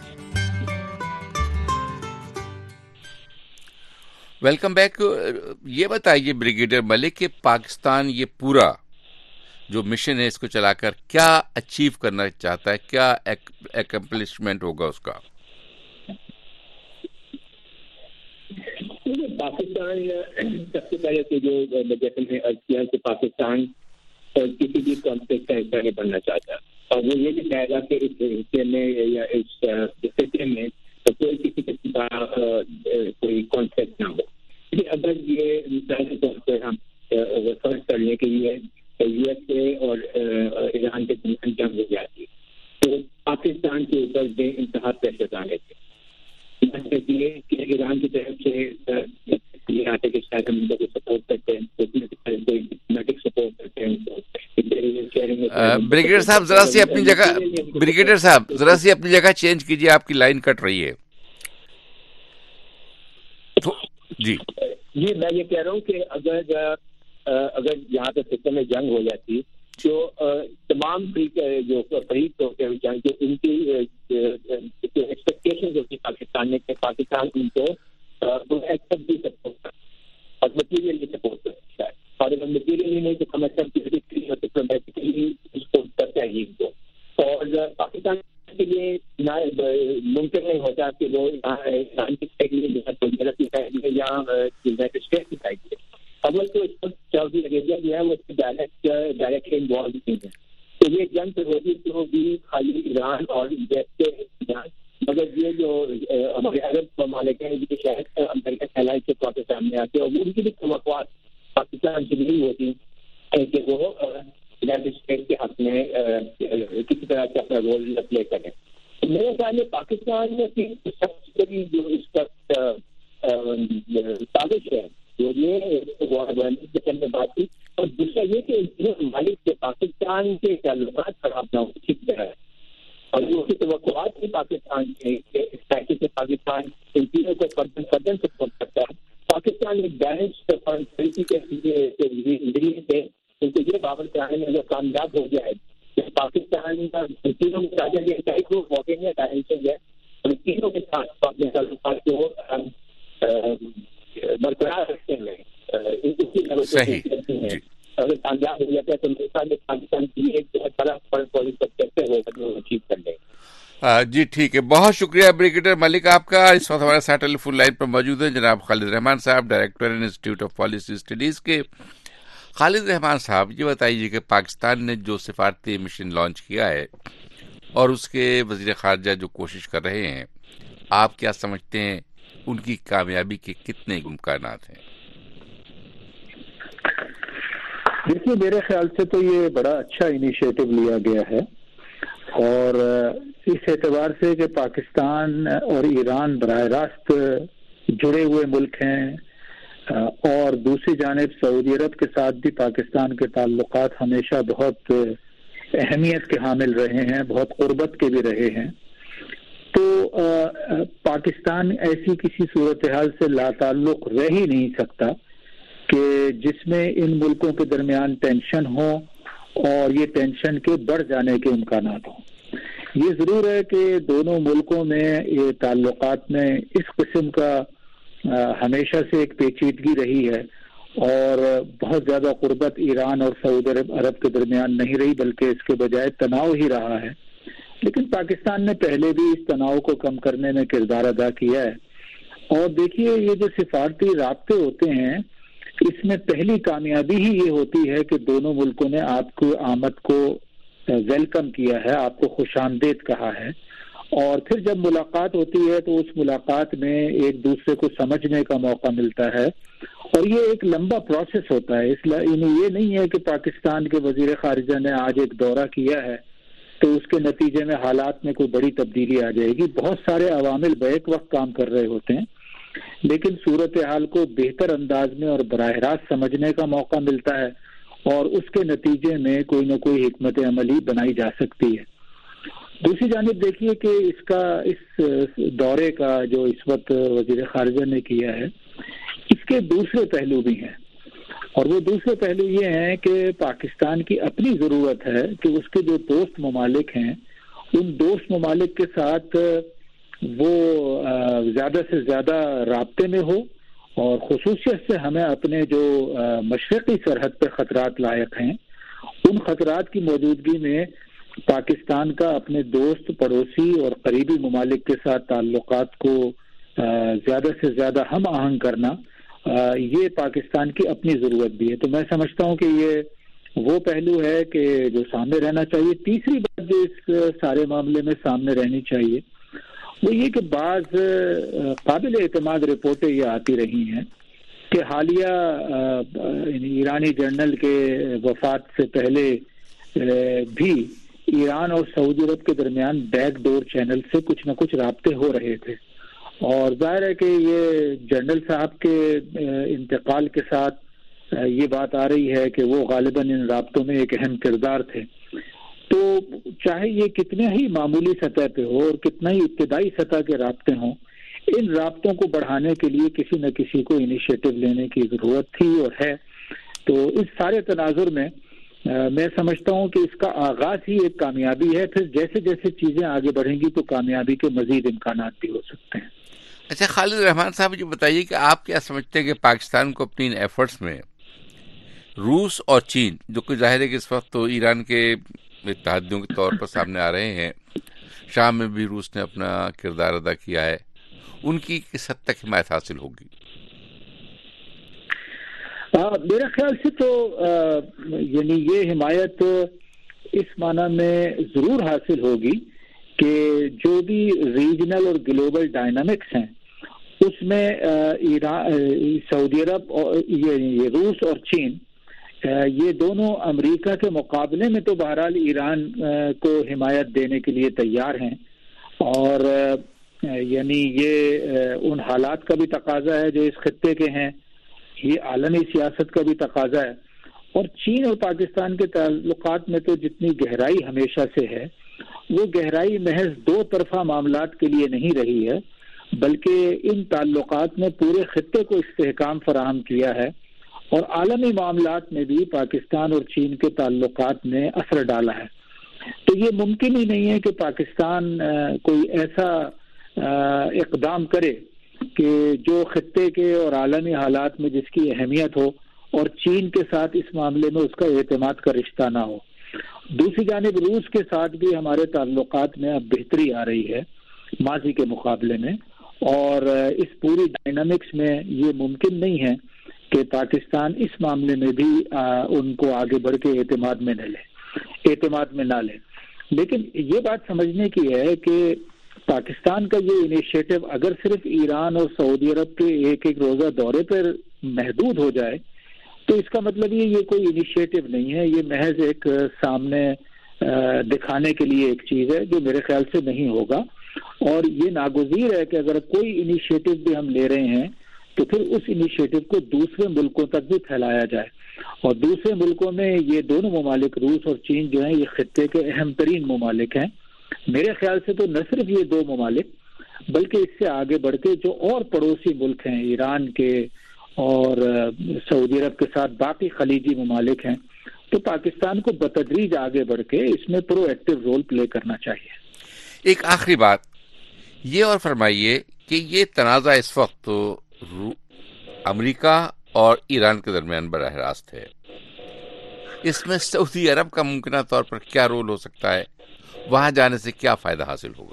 Welcome back. یہ بتائیے بریگیڈیئر ملک کہ پاکستان یہ پورا جو مشن ہے اس کو چلا کر کیا اچیو کرنا چاہتا ہے، کیا اکمپلشمنٹ ہوگا اس کا؟ پاکستان سب سے پہلے تو جو جیسے میں عرض کیا کہ پاکستان کسی بھی کانفلکٹ کا حصہ نہیں بننا چاہتا، اور وہ یہ بھی چاہے گا کہ اس حصے میں یا اس خطے میں کوئی کسی قسم کا کوئی کانفلکٹ نہ ہو. اگر یہ مثال کے طور پر ہم فرض کر لیں کہ یہ یو ایس اے اور ایران کے درمیان جنگ ہو جاتی تو پاکستان کے اوپر بے انتہا پریشر آنے تھے. یہ کہ ایران کی طرف سے یہ آتے کہ شاید ہم ان کو سپورٹ کرتے ہیں، کوئی ڈپلومیٹک سپورٹ کرتے ہیں. بریگیڈیئر صاحب ذرا سی اپنی جگہ بریگیڈیئر صاحب ذرا سی اپنی جگہ چینج کیجیے، آپ کی لائن کٹ رہی ہے. جی جی میں یہ کہہ رہا ہوں کہ اگر اگر یہاں پہ خطے میں جنگ ہو جاتی تو تمام جو فریق ہوتے ہیں جنگ کے ان کی ایکسپیکٹیشن ہوتی پاکستان نے کہ پاکستان ان کو ایکسپٹ بھی سپورٹ کرتا اور مٹیریل سپورٹ کرتا ہے، اور اگر مٹیریل نہیں تو کم از کم ڈپلومیٹکلی سپورٹ کرتا ہے ان کو. اور پاکستان کے لیے ممکن نہیں ہوتا کہ وہ ایران کی سائڈ میں کی سائڈ میں یا یونائٹیڈ اسٹیٹس کی سائڈ میں. اول تو اس وقت سعودی عربیہ جو ہے وہ اس کی ڈائریکٹ ڈائریکٹلی انوالو نہیں ہے، تو یہ جنگ تو ہوگی تو بھی خالی ایران اور ویسٹ کے، مگر یہ جو ہمارے عرب ممالک ہیں جو شاید امریکہ سیلائٹ کے طور پہ سامنے آتے ہیں، اور ان کی بھی توقعات پاکستان سے نہیں ہوتی کہ وہ یونائٹیڈ اسٹیٹس کے حق میں کسی طرح سے اپنا رول پلے کریں. میرے خیال میں پاکستان میں سب سے بڑی جو اس وقت سازش ہے جو یہ میں بات کی، اور دوسرا یہ کہ ممالک سے پاکستان کے تعلقات خراب نہ ہو ٹھیک طرح ہے، اور جو کی توقعات تھی پاکستان کے اس پیکج سے پاکستان ان چیزوں کو فردن فردن سپورٹ کرتا ہے. پاکستان ایک بیلنس پالیسی کے ذریعے سے ان کو یہ بابر کرانے میں اگر کامیاب ہو جائے کہ پاکستان کا تینوں میں راجا یہ چاہے وہ واقعی ہے ڈائریکشن ہے، اور تینوں کے ساتھ اپنے تعلقات کو برقرار رکھتے ہیں اگر کامیاب ہو جاتا ہے تو میرے خیال میں پاکستان کی ایک بہت بڑا فرق پالیسی وہ اچیو کر لیں. جی ٹھیک ہے، بہت شکریہ بریگیڈیئر ملک آپ کا. اس وقت ہمارے ساتھ ٹیلی فون لائن پر موجود ہیں جناب Khalid Rahman sahib, director institute of policy studies کے. خالد رحمان صاحب یہ بتائیے کہ پاکستان نے جو سفارتی مشن لانچ کیا ہے اور اس کے وزیر خارجہ جو کوشش کر رہے ہیں، آپ کیا سمجھتے ہیں ان کی کامیابی کے کتنے امکانات ہیں؟ دیکھیے میرے خیال سے تو یہ بڑا اچھا انیشیٹو لیا گیا ہے، اور اس اعتبار سے کہ پاکستان اور ایران براہ راست جڑے ہوئے ملک ہیں، اور دوسری جانب سعودی عرب کے ساتھ بھی پاکستان کے تعلقات ہمیشہ بہت اہمیت کے حامل رہے ہیں، بہت قربت کے بھی رہے ہیں، تو پاکستان ایسی کسی صورتحال سے لا تعلق رہ ہی نہیں سکتا کہ جس میں ان ملکوں کے درمیان ٹینشن ہو اور یہ ٹینشن کے بڑھ جانے کے امکانات ہوں۔ یہ ضرور ہے کہ دونوں ملکوں میں یہ تعلقات میں اس قسم کا ہمیشہ سے ایک پیچیدگی رہی ہے، اور بہت زیادہ قربت ایران اور سعودی عرب کے درمیان نہیں رہی، بلکہ اس کے بجائے تناؤ ہی رہا ہے۔ لیکن پاکستان نے پہلے بھی اس تناؤ کو کم کرنے میں کردار ادا کیا ہے، اور دیکھیے یہ جو سفارتی رابطے ہوتے ہیں اس میں پہلی کامیابی ہی یہ ہوتی ہے کہ دونوں ملکوں نے آپ کو آمد کو ویلکم کیا ہے، آپ کو خوش آمدید کہا ہے، اور پھر جب ملاقات ہوتی ہے تو اس ملاقات میں ایک دوسرے کو سمجھنے کا موقع ملتا ہے، اور یہ ایک لمبا پروسیس ہوتا ہے۔ اس لیے یہ نہیں ہے کہ پاکستان کے وزیر خارجہ نے آج ایک دورہ کیا ہے تو اس کے نتیجے میں حالات میں کوئی بڑی تبدیلی آ جائے گی۔ بہت سارے عوامل بیک وقت کام کر رہے ہوتے ہیں، لیکن صورتحال کو بہتر انداز میں اور براہ راست سمجھنے کا موقع ملتا ہے، اور اس کے نتیجے میں کوئی نہ کوئی حکمت عملی بنائی جا سکتی ہے۔ دوسری جانب دیکھیے کہ اس کا اس دورے کا جو اس وقت وزیر خارجہ نے کیا ہے اس کے دوسرے پہلو بھی ہیں، اور وہ دوسرے پہلو یہ ہیں کہ پاکستان کی اپنی ضرورت ہے کہ اس کے جو دوست ممالک ہیں ان دوست ممالک کے ساتھ وہ زیادہ سے زیادہ رابطے میں ہو، اور خصوصیت سے ہمیں اپنے جو مشرقی سرحد پہ خطرات لاحق ہیں ان خطرات کی موجودگی میں پاکستان کا اپنے دوست، پڑوسی اور قریبی ممالک کے ساتھ تعلقات کو زیادہ سے زیادہ ہم آہنگ کرنا، یہ پاکستان کی اپنی ضرورت بھی ہے۔ تو میں سمجھتا ہوں کہ یہ وہ پہلو ہے کہ جو سامنے رہنا چاہیے۔ تیسری بات جو اس سارے معاملے میں سامنے رہنی چاہیے وہ یہ کہ بعض قابل اعتماد رپورٹیں یہ آتی رہی ہیں کہ حالیہ ایرانی جنرل کے وفات سے پہلے بھی ایران اور سعودی عرب کے درمیان بیک ڈور چینل سے کچھ نہ کچھ رابطے ہو رہے تھے، اور ظاہر ہے کہ یہ جنرل صاحب کے انتقال کے ساتھ یہ بات آ رہی ہے کہ وہ غالباً ان رابطوں میں ایک اہم کردار تھے۔ تو چاہے یہ کتنے ہی معمولی سطح پہ ہو اور کتنا ہی ابتدائی سطح کے رابطے ہوں، ان رابطوں کو بڑھانے کے لیے کسی نہ کسی کو انیشیٹو لینے کی ضرورت تھی اور ہے۔ تو اس سارے تناظر میں میں سمجھتا ہوں کہ اس کا آغاز ہی ایک کامیابی ہے، پھر جیسے جیسے چیزیں آگے بڑھیں گی تو کامیابی کے مزید امکانات بھی ہو سکتے ہیں۔ اچھا خالد رحمان صاحب، یہ بتائیے کہ آپ کیا سمجھتے ہیں کہ پاکستان کو اپنی ان ایفرٹس میں روس اور چین، جو کہ ظاہر ہے کہ اس وقت تو ایران کے اتحادیوں کے طور پر سامنے آ رہے ہیں، شام میں بھی روس نے اپنا کردار ادا کیا ہے، ان کی کس حد تک حمایت حاصل ہوگی؟ میرے خیال سے تو یعنی یہ حمایت اس معنی میں ضرور حاصل ہوگی کہ جو بھی ریجنل اور گلوبل ڈائنامکس ہیں اس میں ایران، سعودی عرب اور یہ روس اور چین، یہ دونوں امریکہ کے مقابلے میں تو بہرحال ایران کو حمایت دینے کے لیے تیار ہیں، اور یعنی یہ ان حالات کا بھی تقاضا ہے جو اس خطے کے ہیں، یہ عالمی سیاست کا بھی تقاضا ہے۔ اور چین اور پاکستان کے تعلقات میں تو جتنی گہرائی ہمیشہ سے ہے وہ گہرائی محض دو طرفہ معاملات کے لیے نہیں رہی ہے، بلکہ ان تعلقات میں پورے خطے کو استحکام فراہم کیا ہے، اور عالمی معاملات میں بھی پاکستان اور چین کے تعلقات نے اثر ڈالا ہے۔ تو یہ ممکن ہی نہیں ہے کہ پاکستان کوئی ایسا اقدام کرے کہ جو خطے کے اور عالمی حالات میں جس کی اہمیت ہو، اور چین کے ساتھ اس معاملے میں اس کا اعتماد کا رشتہ نہ ہو۔ دوسری جانب روس کے ساتھ بھی ہمارے تعلقات میں اب بہتری آ رہی ہے ماضی کے مقابلے میں، اور اس پوری ڈائنامکس میں یہ ممکن نہیں ہے کہ پاکستان اس معاملے میں بھی ان کو آگے بڑھ کے اعتماد میں نہ لے اعتماد میں نہ لے لیکن یہ بات سمجھنے کی ہے کہ پاکستان کا یہ انیشیٹو اگر صرف ایران اور سعودی عرب کے ایک ایک روزہ دورے پر محدود ہو جائے تو اس کا مطلب یہ یہ کوئی انیشیٹو نہیں ہے، یہ محض ایک سامنے دکھانے کے لیے ایک چیز ہے جو میرے خیال سے نہیں ہوگا، اور یہ ناگزیر ہے کہ اگر کوئی انیشیٹو بھی ہم لے رہے ہیں تو پھر اس انیشیٹو کو دوسرے ملکوں تک بھی پھیلایا جائے، اور دوسرے ملکوں میں یہ دونوں ممالک روس اور چین جو ہیں یہ خطے کے اہم ترین ممالک ہیں۔ میرے خیال سے تو نہ صرف یہ دو ممالک بلکہ اس سے آگے بڑھ کے جو اور پڑوسی ملک ہیں ایران کے اور سعودی عرب کے ساتھ باقی خلیجی ممالک ہیں، تو پاکستان کو بتدریج آگے بڑھ کے اس میں پرو ایکٹیو رول پلے کرنا چاہیے۔ ایک آخری بات یہ اور فرمائیے کہ یہ تنازع اس وقت تو امریکہ اور ایران کے درمیان براہ راست ہے، اس میں سعودی عرب کا ممکنہ طور پر کیا رول ہو سکتا ہے؟ وہاں جانے سے کیا فائدہ حاصل ہوگا؟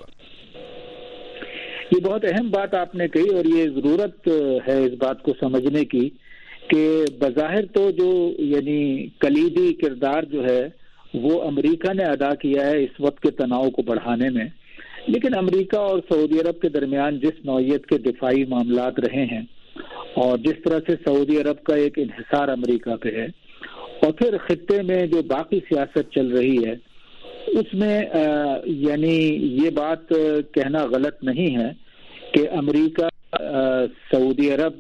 یہ بہت اہم بات آپ نے کہی، اور یہ ضرورت ہے اس بات کو سمجھنے کی کہ بظاہر تو جو یعنی کلیدی کردار جو ہے وہ امریکہ نے ادا کیا ہے اس وقت کے تناؤ کو بڑھانے میں، لیکن امریکہ اور سعودی عرب کے درمیان جس نوعیت کے دفاعی معاملات رہے ہیں اور جس طرح سے سعودی عرب کا ایک انحصار امریکہ پہ ہے، اور پھر خطے میں جو باقی سیاست چل رہی ہے اس میں یعنی یہ بات کہنا غلط نہیں ہے کہ امریکہ سعودی عرب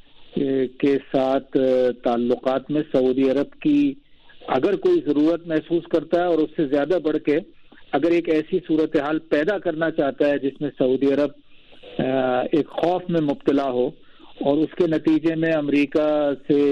کے ساتھ تعلقات میں سعودی عرب کی اگر کوئی ضرورت محسوس کرتا ہے اور اس سے زیادہ بڑھ کے اگر ایک ایسی صورتحال پیدا کرنا چاہتا ہے جس میں سعودی عرب ایک خوف میں مبتلا ہو اور اس کے نتیجے میں امریکہ سے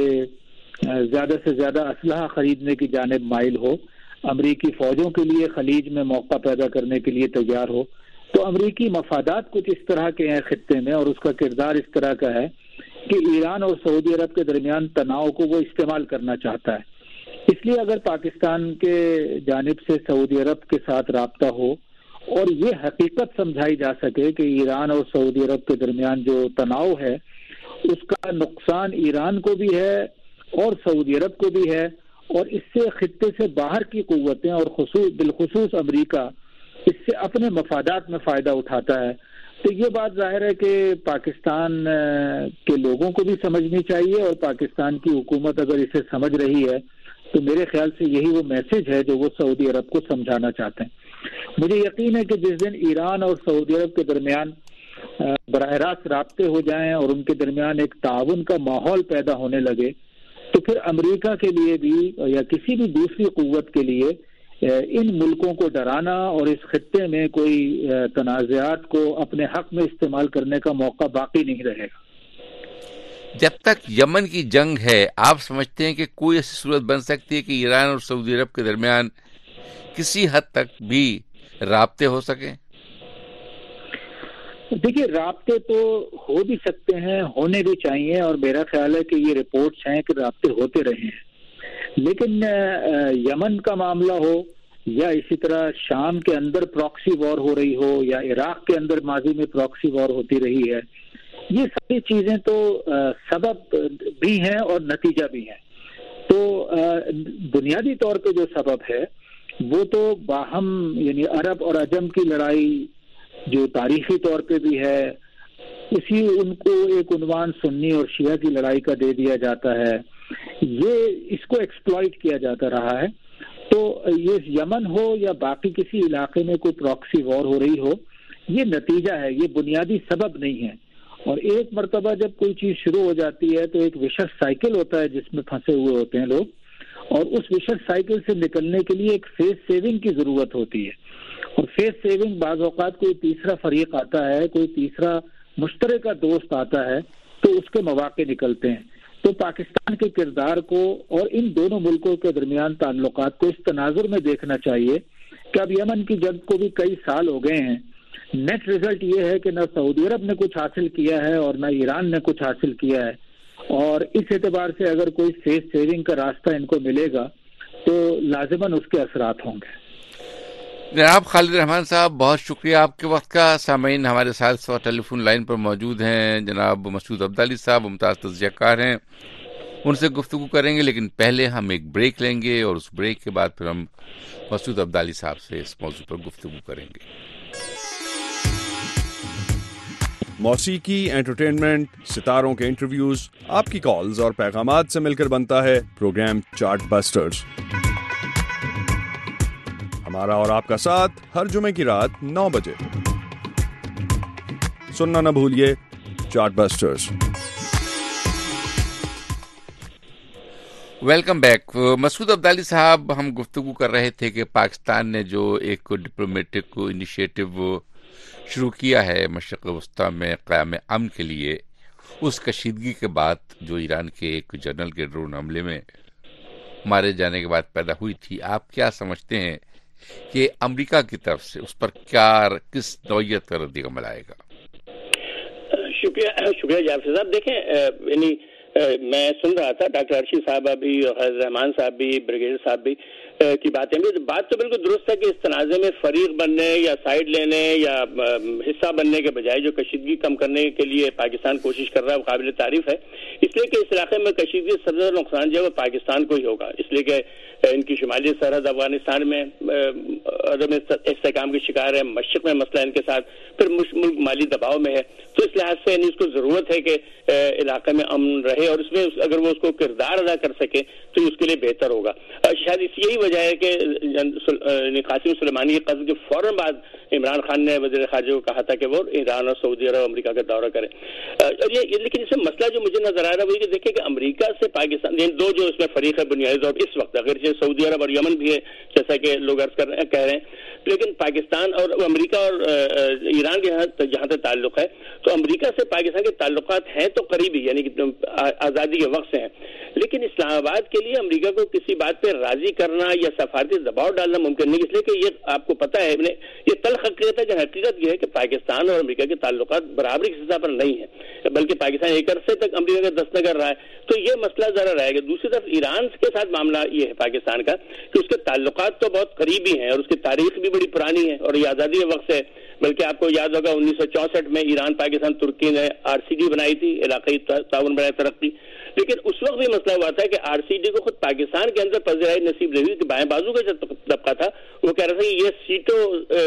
زیادہ سے زیادہ اسلحہ خریدنے کی جانب مائل ہو، امریکی فوجوں کے لیے خلیج میں موقع پیدا کرنے کے لیے تیار ہو، تو امریکی مفادات کچھ اس طرح کے ہیں خطے میں، اور اس کا کردار اس طرح کا ہے کہ ایران اور سعودی عرب کے درمیان تناؤ کو وہ استعمال کرنا چاہتا ہے۔ اس لیے اگر پاکستان کے جانب سے سعودی عرب کے ساتھ رابطہ ہو اور یہ حقیقت سمجھائی جا سکے کہ ایران اور سعودی عرب کے درمیان جو تناؤ ہے اس کا نقصان ایران کو بھی ہے اور سعودی عرب کو بھی ہے، اور اس سے خطے سے باہر کی قوتیں اور خصوص بالخصوص امریکہ اس سے اپنے مفادات میں فائدہ اٹھاتا ہے، تو یہ بات ظاہر ہے کہ پاکستان کے لوگوں کو بھی سمجھنی چاہیے، اور پاکستان کی حکومت اگر اسے سمجھ رہی ہے تو میرے خیال سے یہی وہ میسج ہے جو وہ سعودی عرب کو سمجھانا چاہتے ہیں۔ مجھے یقین ہے کہ جس دن ایران اور سعودی عرب کے درمیان براہ راست رابطے ہو جائیں اور ان کے درمیان ایک تعاون کا ماحول پیدا ہونے لگے، تو پھر امریکہ کے لیے بھی یا کسی بھی دوسری قوت کے لیے ان ملکوں کو ڈرانا اور اس خطے میں کوئی تنازعات کو اپنے حق میں استعمال کرنے کا موقع باقی نہیں رہے گا۔ جب تک یمن کی جنگ ہے، آپ سمجھتے ہیں کہ کوئی ایسی صورت بن سکتی ہے کہ ایران اور سعودی عرب کے درمیان کسی حد تک بھی رابطے ہو سکیں؟ دیکھیے، رابطے تو ہو بھی سکتے ہیں، ہونے بھی چاہیے، اور میرا خیال ہے کہ یہ رپورٹس ہیں کہ رابطے ہوتے رہے ہیں، لیکن یمن کا معاملہ ہو یا اسی طرح شام کے اندر پراکسی وار ہو رہی ہو یا عراق کے اندر ماضی میں پراکسی وار ہوتی رہی ہے، یہ ساری چیزیں تو سبب بھی ہیں اور نتیجہ بھی ہیں۔ تو بنیادی طور پہ جو سبب ہے وہ تو باہم یعنی عرب اور عجم کی لڑائی جو تاریخی طور پہ بھی ہے، اسی ان کو ایک عنوان سنی اور شیعہ کی لڑائی کا دے دیا جاتا ہے، یہ اس کو ایکسپلائٹ کیا جاتا رہا ہے۔ تو یہ یمن ہو یا باقی کسی علاقے میں کوئی پراکسی وار ہو رہی ہو، یہ نتیجہ ہے، یہ بنیادی سبب نہیں ہے۔ اور ایک مرتبہ جب کوئی چیز شروع ہو جاتی ہے تو ایک وشس سائیکل ہوتا ہے جس میں پھنسے ہوئے ہوتے ہیں لوگ، اور اس وشس سائیکل سے نکلنے کے لیے ایک فیس سیونگ کی ضرورت ہوتی ہے، اور فیس سیونگ بعض اوقات کوئی تیسرا فریق آتا ہے، کوئی تیسرا مشترکہ دوست آتا ہے، تو اس کے مواقع نکلتے ہیں۔ تو پاکستان کے کردار کو اور ان دونوں ملکوں کے درمیان تعلقات کو اس تناظر میں دیکھنا چاہیے کہ اب یمن کی جنگ کو بھی کئی سال ہو گئے ہیں، نیٹ رزلٹ یہ ہے کہ نہ سعودی عرب نے کچھ حاصل کیا ہے اور نہ ایران نے کچھ حاصل کیا ہے، اور اس اعتبار سے اگر کوئی فیس سیونگ کا راستہ ان کو ملے گا تو لازماً اس کے اثرات ہوں گے۔ جناب خالد رحمان صاحب، بہت شکریہ آپ کے وقت کا۔ سامعین ہمارے ساتھ سو ٹیلی فون لائن پر موجود ہیں، جناب مسعود عبدالی صاحب ممتاز تجزیہ کار ہیں، ان سے گفتگو کریں گے، لیکن پہلے ہم ایک بریک لیں گے اور اس بریک کے بعد پھر ہم مسعود عبدالی صاحب سے اس موضوع پر گفتگو کریں گے۔ موسیقی، انٹرٹینمنٹ، ستاروں کے انٹرویوز، آپ کی کالز اور پیغامات سے مل کر بنتا ہے پروگرام چارٹ بسٹرز۔ ہمارا اور آپ کا ساتھ ہر جمعے کی رات نو بجے سننا نہ بھولیے chart busters. Welcome back. Masood Abdali sahib, ہم گفتگو کر رہے تھے کہ پاکستان نے جو ایک ڈپلومیٹک انیشیٹو شروع کیا ہے مشرق وسطیٰ میں قیام امن کے لیے، اس کشیدگی کے بعد جو ایران کے ایک جنرل کے ڈرون حملے میں مارے جانے کے بعد پیدا ہوئی تھی، آپ کیا سمجھتے ہیں کہ امریکہ کی طرف سے اس پر کیا کس نوعیت کا رد عمل آئے گا؟ شکریہ شکریہ جعفر صاحب. دیکھیں یعنی میں سن رہا تھا ڈاکٹر ارشد صاحبہ بھی اور خالد رحمان صاحب بھی، بریگیڈیئر صاحب بھی کی باتیں بھی. بات تو بالکل درست ہے کہ اس تنازع میں فریق بننے یا سائڈ لینے یا حصہ بننے کے بجائے جو کشیدگی کم کرنے کے لیے پاکستان کوشش کر رہا ہے وہ قابل تعریف ہے، اس لیے کہ اس علاقے میں کشیدگی سب سے زیادہ نقصان جو ہے وہ پاکستان کو ہی ہوگا، اس لیے کہ ان کی شمالی سرحد افغانستان میں عدم استحکام کی شکار ہے، مشرق میں مسئلہ ان کے ساتھ، پھر ملک مالی دباؤ میں ہے. تو اس لحاظ سے اس کو ضرورت ہے کہ علاقے میں امن رہے اور اس میں اگر وہ اس کو کردار ادا کر سکے تو اس کے لیے بہتر ہوگا. شاید اس یہی وجہ ہے کہ قاسم سلیمانی کے قتل کے فوراً بعد عمران خان نے وزیر خارجہ کو کہا تھا کہ وہ ایران اور سعودی عرب امریکہ کا دورہ کریں. اور یہ لیکن اس میں مسئلہ جو مجھے نظر آ رہا ہے وہ یہ کہ دیکھیں کہ امریکہ سے پاکستان دو جو اس میں فریق ہے بنیادی طور پر اس وقت، اگر سعودی عرب اور یمن بھی ہے جیسا کہ لوگ عرض کر رہے ہیں کہہ رہے ہیں، لیکن پاکستان اور امریکہ اور ایران کے جہاں تک تعلق ہے تو امریکہ سے پاکستان کے تعلقات ہیں تو قریبی، یعنی کہ آزادی کے وقت سے ہیں، لیکن اسلام آباد کے لیے امریکہ کو کسی بات پہ راضی کرنا یا سفارتی دباؤ ڈالنا ممکن نہیں، اس لیے کہ یہ آپ کو پتہ ہے یہ تلخ حقیقت ہے کہ حقیقت یہ ہے کہ پاکستان اور امریکہ کے تعلقات برابری کی سطح پر نہیں ہیں، بلکہ پاکستان ایک عرصے تک امریکہ کا دست نہ کر رہا ہے. تو یہ مسئلہ ذرا رہے گا. دوسری طرف ایران کے ساتھ معاملہ یہ ہے پاکستان کا کہ اس کے تعلقات تو بہت قریبی ہیں اور اس کی تاریخ بھی بڑی پرانی ہے اور یہ آزادی کے وقت سے، بلکہ آپ کو یاد ہوگا انیس سو چونسٹھ میں ایران پاکستان ترکی نے آر سی ڈی بنائی تھی، علاقائی تعاون برائے ترقی، لیکن اس وقت بھی مسئلہ ہوا تھا کہ آر سی ڈی کو خود پاکستان کے اندر پذیرائی نصیب نہیں ہوئی کہ بائیں بازو کا جو طبقہ تھا وہ کہہ رہا تھا کہ یہ سیٹوں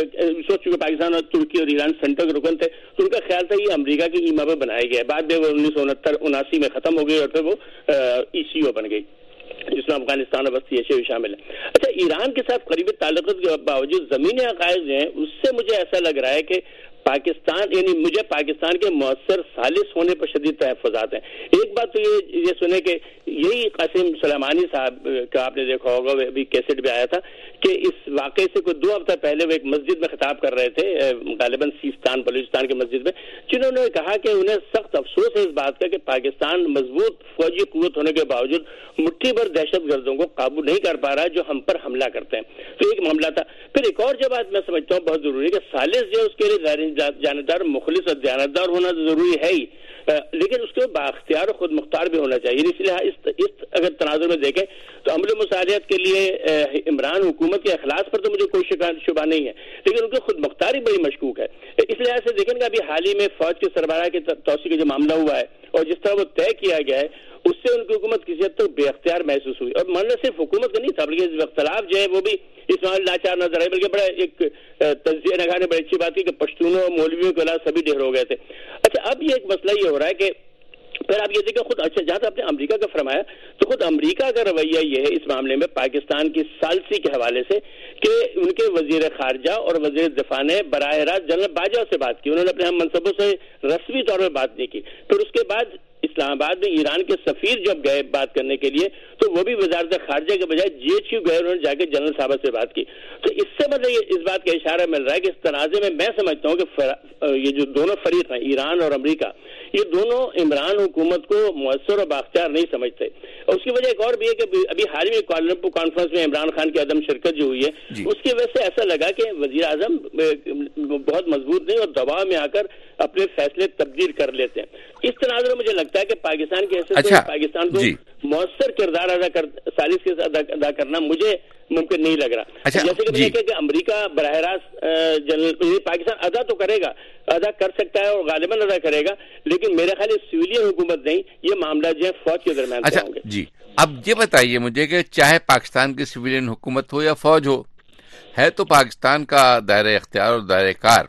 سوچ چکے پاکستان اور ترکی اور ایران سینٹر کے رکن تھے، تو ان کا خیال تھا یہ امریکہ کی ایما پہ بنایا گیا. بعد میں وہ انیس سو انہتر اناسی میں ختم ہو گئی اور پھر وہ ای سی او بن گئی جس میں افغانستان اور وسطی ایشیا بھی شامل ہے. اچھا، ایران کے ساتھ قریبی تعلقات کے باوجود زمینی عقائد جو ہیں اس سے مجھے ایسا لگ رہا ہے کہ پاکستان یعنی مجھے پاکستان کے مؤثر ثالث ہونے پر شدید تحفظات ہیں. ایک بات تو یہ یہ سنے کہ یہی قاسم سلیمانی صاحب کا آپ نے دیکھا ہوگا، وہ ابھی کیسٹ بھی آیا تھا کہ اس واقعے سے کوئی دو ہفتہ پہلے وہ ایک مسجد میں خطاب کر رہے تھے، غالباً سیستان بلوچستان کی مسجد میں، جنہوں نے کہا کہ انہیں سخت افسوس ہے اس بات کا کہ پاکستان مضبوط فوجی قوت ہونے کے باوجود مٹھی بھر دہشت گردوں کو قابو نہیں کر پا رہا جو ہم پر حملہ کرتے ہیں. تو ایک معاملہ تھا. پھر ایک اور جو بات میں سمجھتا ہوں بہت ضروری ہے کہ ثالث جو اس کے لیے غیر جانبدار مخلص اور دیانتدار ہونا تو ضروری ہے ہی، لیکن اس کو بااختیار اور خود مختار بھی ہونا چاہیے. اس لیے اس, اس اگر تناظر میں دیکھیں تو عمل مصالحت کے لیے عمران حکومت کے اخلاص پر تو مجھے کوئی شبہ نہیں ہے، لیکن ان کی خود مختاری بڑی مشکوک ہے. اس لحاظ سے دیکھیں کہ ابھی حال ہی میں فوج کے سربراہ کی توسیع کا جو معاملہ ہوا ہے اور جس طرح وہ طے کیا گیا ہے اس سے ان کی حکومت کسی حد تک بے اختیار محسوس ہوئی. اور معاملہ صرف حکومت کا نہیں تھا بلکہ اختلاف جو ہے وہ بھی اس معاملے لاچار نظر آئے، بلکہ بڑا ایک تجزیہ نگار نے بڑی اچھی بات کی کہ پشتونوں اور مولویوں کے علاوہ سبھی ڈھیر ہو گئے تھے. اچھا، اب یہ ایک مسئلہ یہ ہو رہا ہے کہ پھر آپ یہ دیکھیں خود، اچھا جہاں آپ نے امریکہ کا فرمایا تو خود امریکہ کا رویہ یہ ہے اس معاملے میں پاکستان کی ثالثی کے حوالے سے کہ ان کے وزیر خارجہ اور وزیر دفاع نے براہ راست جنرل باجوہ سے بات کی، انہوں نے اپنے ہم منصبوں سے رسمی طور پر بات نہیں کی. پھر اس کے بعد اسلام آباد میں ایران کے سفیر جب گئے بات کرنے کے لیے تو وہ بھی وزارت خارجہ کے بجائے جی ایچ کیو گئے، انہوں نے جا کے جنرل صاحبہ سے بات کی. تو اس سے مطلب اس بات کا اشارہ مل رہا ہے کہ اس تنازع میں میں سمجھتا ہوں کہ یہ جو دونوں فریق ہیں ایران اور امریکہ، یہ دونوں عمران حکومت کو مؤثر اور بااختیار نہیں سمجھتے. اور اس کی وجہ ایک اور بھی ہے کہ ابھی حال ہی میں کوالالمپور کانفرنس میں عمران خان کی عدم شرکت جو ہوئی ہے جی. اس کی وجہ سے ایسا لگا کہ وزیر اعظم بہت مضبوط نہیں اور دباؤ میں آ کر اپنے فیصلے تبدیل کر لیتے ہیں. اس تناظر میں مجھے لگتا ہے کہ پاکستان کی حیثیت سے پاکستان کو جی. مؤثر کردار ادا کر ثالث کے ساتھ ادا کرنا مجھے ممکن نہیں لگ رہا. اچھا جیسے کہ میں نے کہا کہ امریکہ براہ راست جنرل پاکستان ادا تو کرے گا، ادا کر سکتا ہے اور غالباً ادا کرے گا، لیکن میرے خیال سویلین حکومت نہیں، یہ معاملہ جو ہے فوج کے درمیان اچھا ہوں گے. جی اب یہ بتائیے مجھے کہ چاہے پاکستان کی سویلین حکومت ہو یا فوج ہو، ہے تو پاکستان کا دائرہ اختیار اور دائرہ کار،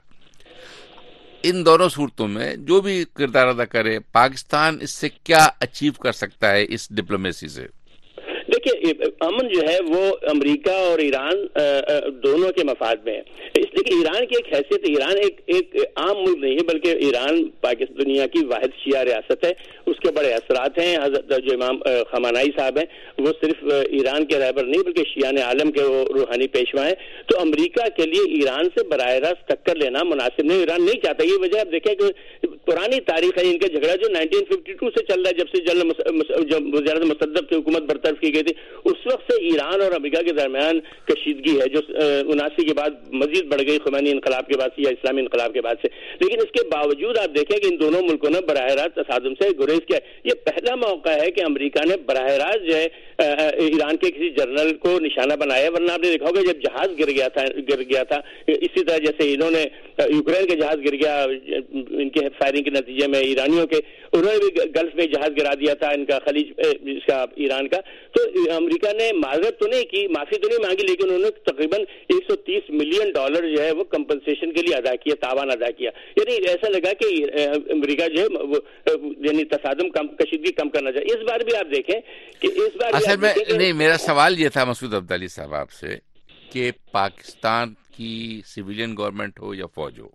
ان دونوں صورتوں میں جو بھی کردار ادا کرے پاکستان اس سے کیا اچیو کر سکتا ہے اس ڈپلومیسی سے؟ دیکھیے امن جو ہے وہ امریکہ اور ایران دونوں کے مفاد میں ہے. اس لیے کہ ایران کی ایک حیثیت، ایران ایک ایک عام ملک نہیں ہے بلکہ ایران پاکستان دنیا کی واحد شیعہ ریاست ہے. اس کے بڑے اثرات ہیں. حضرت جو امام خامنائی صاحب ہیں وہ صرف ایران کے رہبر نہیں بلکہ شیعان عالم کے وہ روحانی پیشوا ہیں. تو امریکہ کے لیے ایران سے براہ راست ٹکر لینا مناسب نہیں. ایران نہیں چاہتا. یہ وجہ آپ دیکھیں کہ پرانی تاریخ ہے ان کا جھگڑا جو نائنٹین ففٹی ٹو سے چل رہا ہے، جب سے جنرل وزارت مصدق کی حکومت برطرف کی گئی تھی اس وقت سے ایران اور امریکہ کے درمیان کشیدگی ہے جو اناسی کے بعد مزید بڑھ گئی خمینی انقلاب کے بعد سے یا اسلامی انقلاب کے بعد سے. لیکن اس کے باوجود آپ دیکھیں کہ ان دونوں ملکوں نے براہ راست تصادم سے گریز کیا. یہ پہلا موقع ہے کہ امریکہ نے براہ راست جو ہے ایران کے کسی جنرل کو نشانہ بنایا. ورنہ آپ نے دیکھا ہوگا جب جہاز گر گیا تھا گر گیا تھا اسی طرح جیسے انہوں نے یوکرین کے جہاز گر گیا ان کے فائرنگ کے نتیجے میں ایرانیوں کے، انہوں نے بھی گلف میں جہاز گرا دیا تھا ان کا خلیج اس کا ایران کا. تو امریکہ نے معذرت تو نہیں کی، معافی تو نہیں مانگی، لیکن انہوں نے تقریباً ایک سو تیس ملین ڈالر جو ہے وہ کمپنسیشن کے لیے ادا کیا، تاوان ادا کیا. یعنی ایسا لگا کہ امریکہ جو ہے یعنی تصادم کم کشیدگی کم کرنا چاہیے. اس بار بھی آپ دیکھیں کہ اس بار اصل میں نہیں، میرا سوال یہ تھا مسعود عبدالی صاحب آپ سے کہ پاکستان کی سویلین گورنمنٹ ہو یا فوج ہو،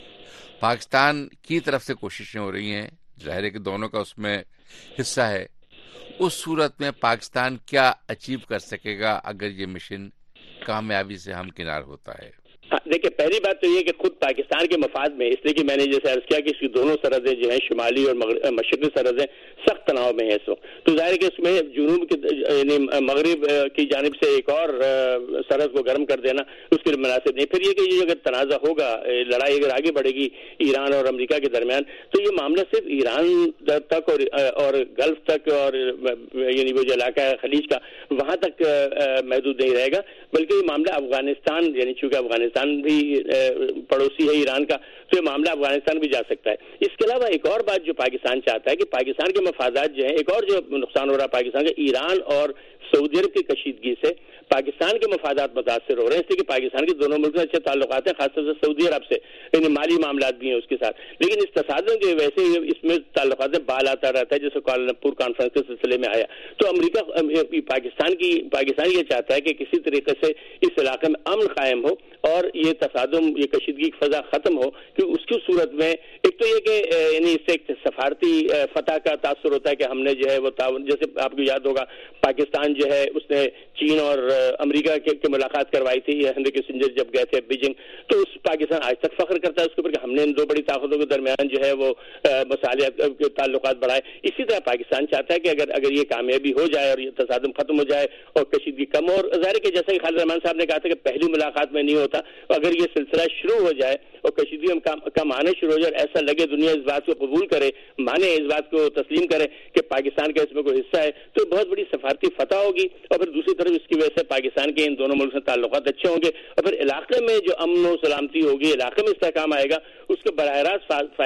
پاکستان کی طرف سے کوششیں ہو رہی ہیں، ظاہر ہے کہ دونوں کا اس میں حصہ ہے. اس صورت میں پاکستان کیا اچیو کر سکے گا اگر یہ مشن کامیابی سے ہمکنار ہوتا ہے؟ دیکھیے پہلی بات تو یہ کہ خود پاکستان کے مفاد میں، اس لیے کہ میں نے جیسے عرض کیا کہ اس کی دونوں سرحدیں جو ہیں شمالی اور مشرقی سرحدیں سخت تناؤ میں ہیں اس وقت. تو ظاہر ہے کہ اس میں جنوب کی یعنی مغرب کی جانب سے ایک اور سرحد کو گرم کر دینا اس کے لیے مناسب نہیں. پھر یہ کہ یہ اگر تنازع ہوگا، لڑائی اگر آگے بڑھے گی ایران اور امریکہ کے درمیان، تو یہ معاملہ صرف ایران تک اور اور گلف تک اور یعنی وہ جو علاقہ ہے خلیج کا وہاں تک محدود نہیں رہے گا، بلکہ یہ معاملہ افغانستان یعنی چونکہ افغانستان بھی پڑوسی ہے ایران کا تو یہ معاملہ افغانستان بھی جا سکتا ہے. اس کے علاوہ ایک اور بات جو پاکستان چاہتا ہے کہ پاکستان کے مفادات جو ہیں، ایک اور جو نقصان ہو رہا ہے پاکستان کا، ایران اور سعودی عرب کی کشیدگی سے پاکستان کے مفادات متاثر ہو رہے ہیں. اس لیے کہ پاکستان کے دونوں ملکوں سے اچھے تعلقات ہیں، خاص طور سے سعودی عرب سے، یعنی مالی معاملات بھی ہیں اس کے ساتھ. لیکن اس تصادم کی وجہ سے اس میں تعلقات میں بال آتا رہتا ہے، جیسے کوالالمپور کانفرنس کے سلسلے میں آیا. تو امریکہ پاکستان کی پاکستان یہ چاہتا ہے کہ کسی طریقے سے اس علاقے میں امن قائم ہو اور یہ تصادم یہ کشیدگی کی فضا ختم ہو. کہ اس کی صورت میں ایک تو یہ کہ یعنی اس سے ایک سفارتی فتح کا تاثر ہوتا ہے کہ ہم نے جو ہے وہ تعاون، جیسے آپ کو یاد ہوگا پاکستان جو ہے اس نے چین اور امریکہ کے, کے ملاقات کروائی تھی ہنری کسنجر جب گئے تھے بیجنگ. تو اس پاکستان آج تک فخر کرتا ہے اس کے اوپر کہ ہم نے ان دو بڑی طاقتوں کے درمیان جو ہے وہ مصالحت کے تعلقات بڑھائے. اسی طرح پاکستان چاہتا ہے کہ اگر اگر یہ کامیابی ہو جائے اور یہ تصادم ختم ہو جائے اور کشیدگی کم ہو، اور ظاہر کہ جیسا کہ خالد رحمان صاحب نے کہا تھا کہ پہلی ملاقات میں نہیں ہوتا، اگر یہ سلسلہ شروع ہو جائے اور کشیدگی کم آنے شروع ہو جائے اور ایسا لگے دنیا اس بات کو قبول کرے، مانے اس بات کو تسلیم کرے کہ پاکستان کا اس میں کوئی حصہ ہے، تو بہت بڑی سفارتی فتح ہوگی. اور پھر دوسری طرف اس کی وجہ سے پاکستان کے ان دونوں ملک سے تعلقات اچھے ہوں گے اور پھر علاقے میں جو امن و سلامتی ہوگی، علاقے میں استحکام آئے گا، اس کا براہ راست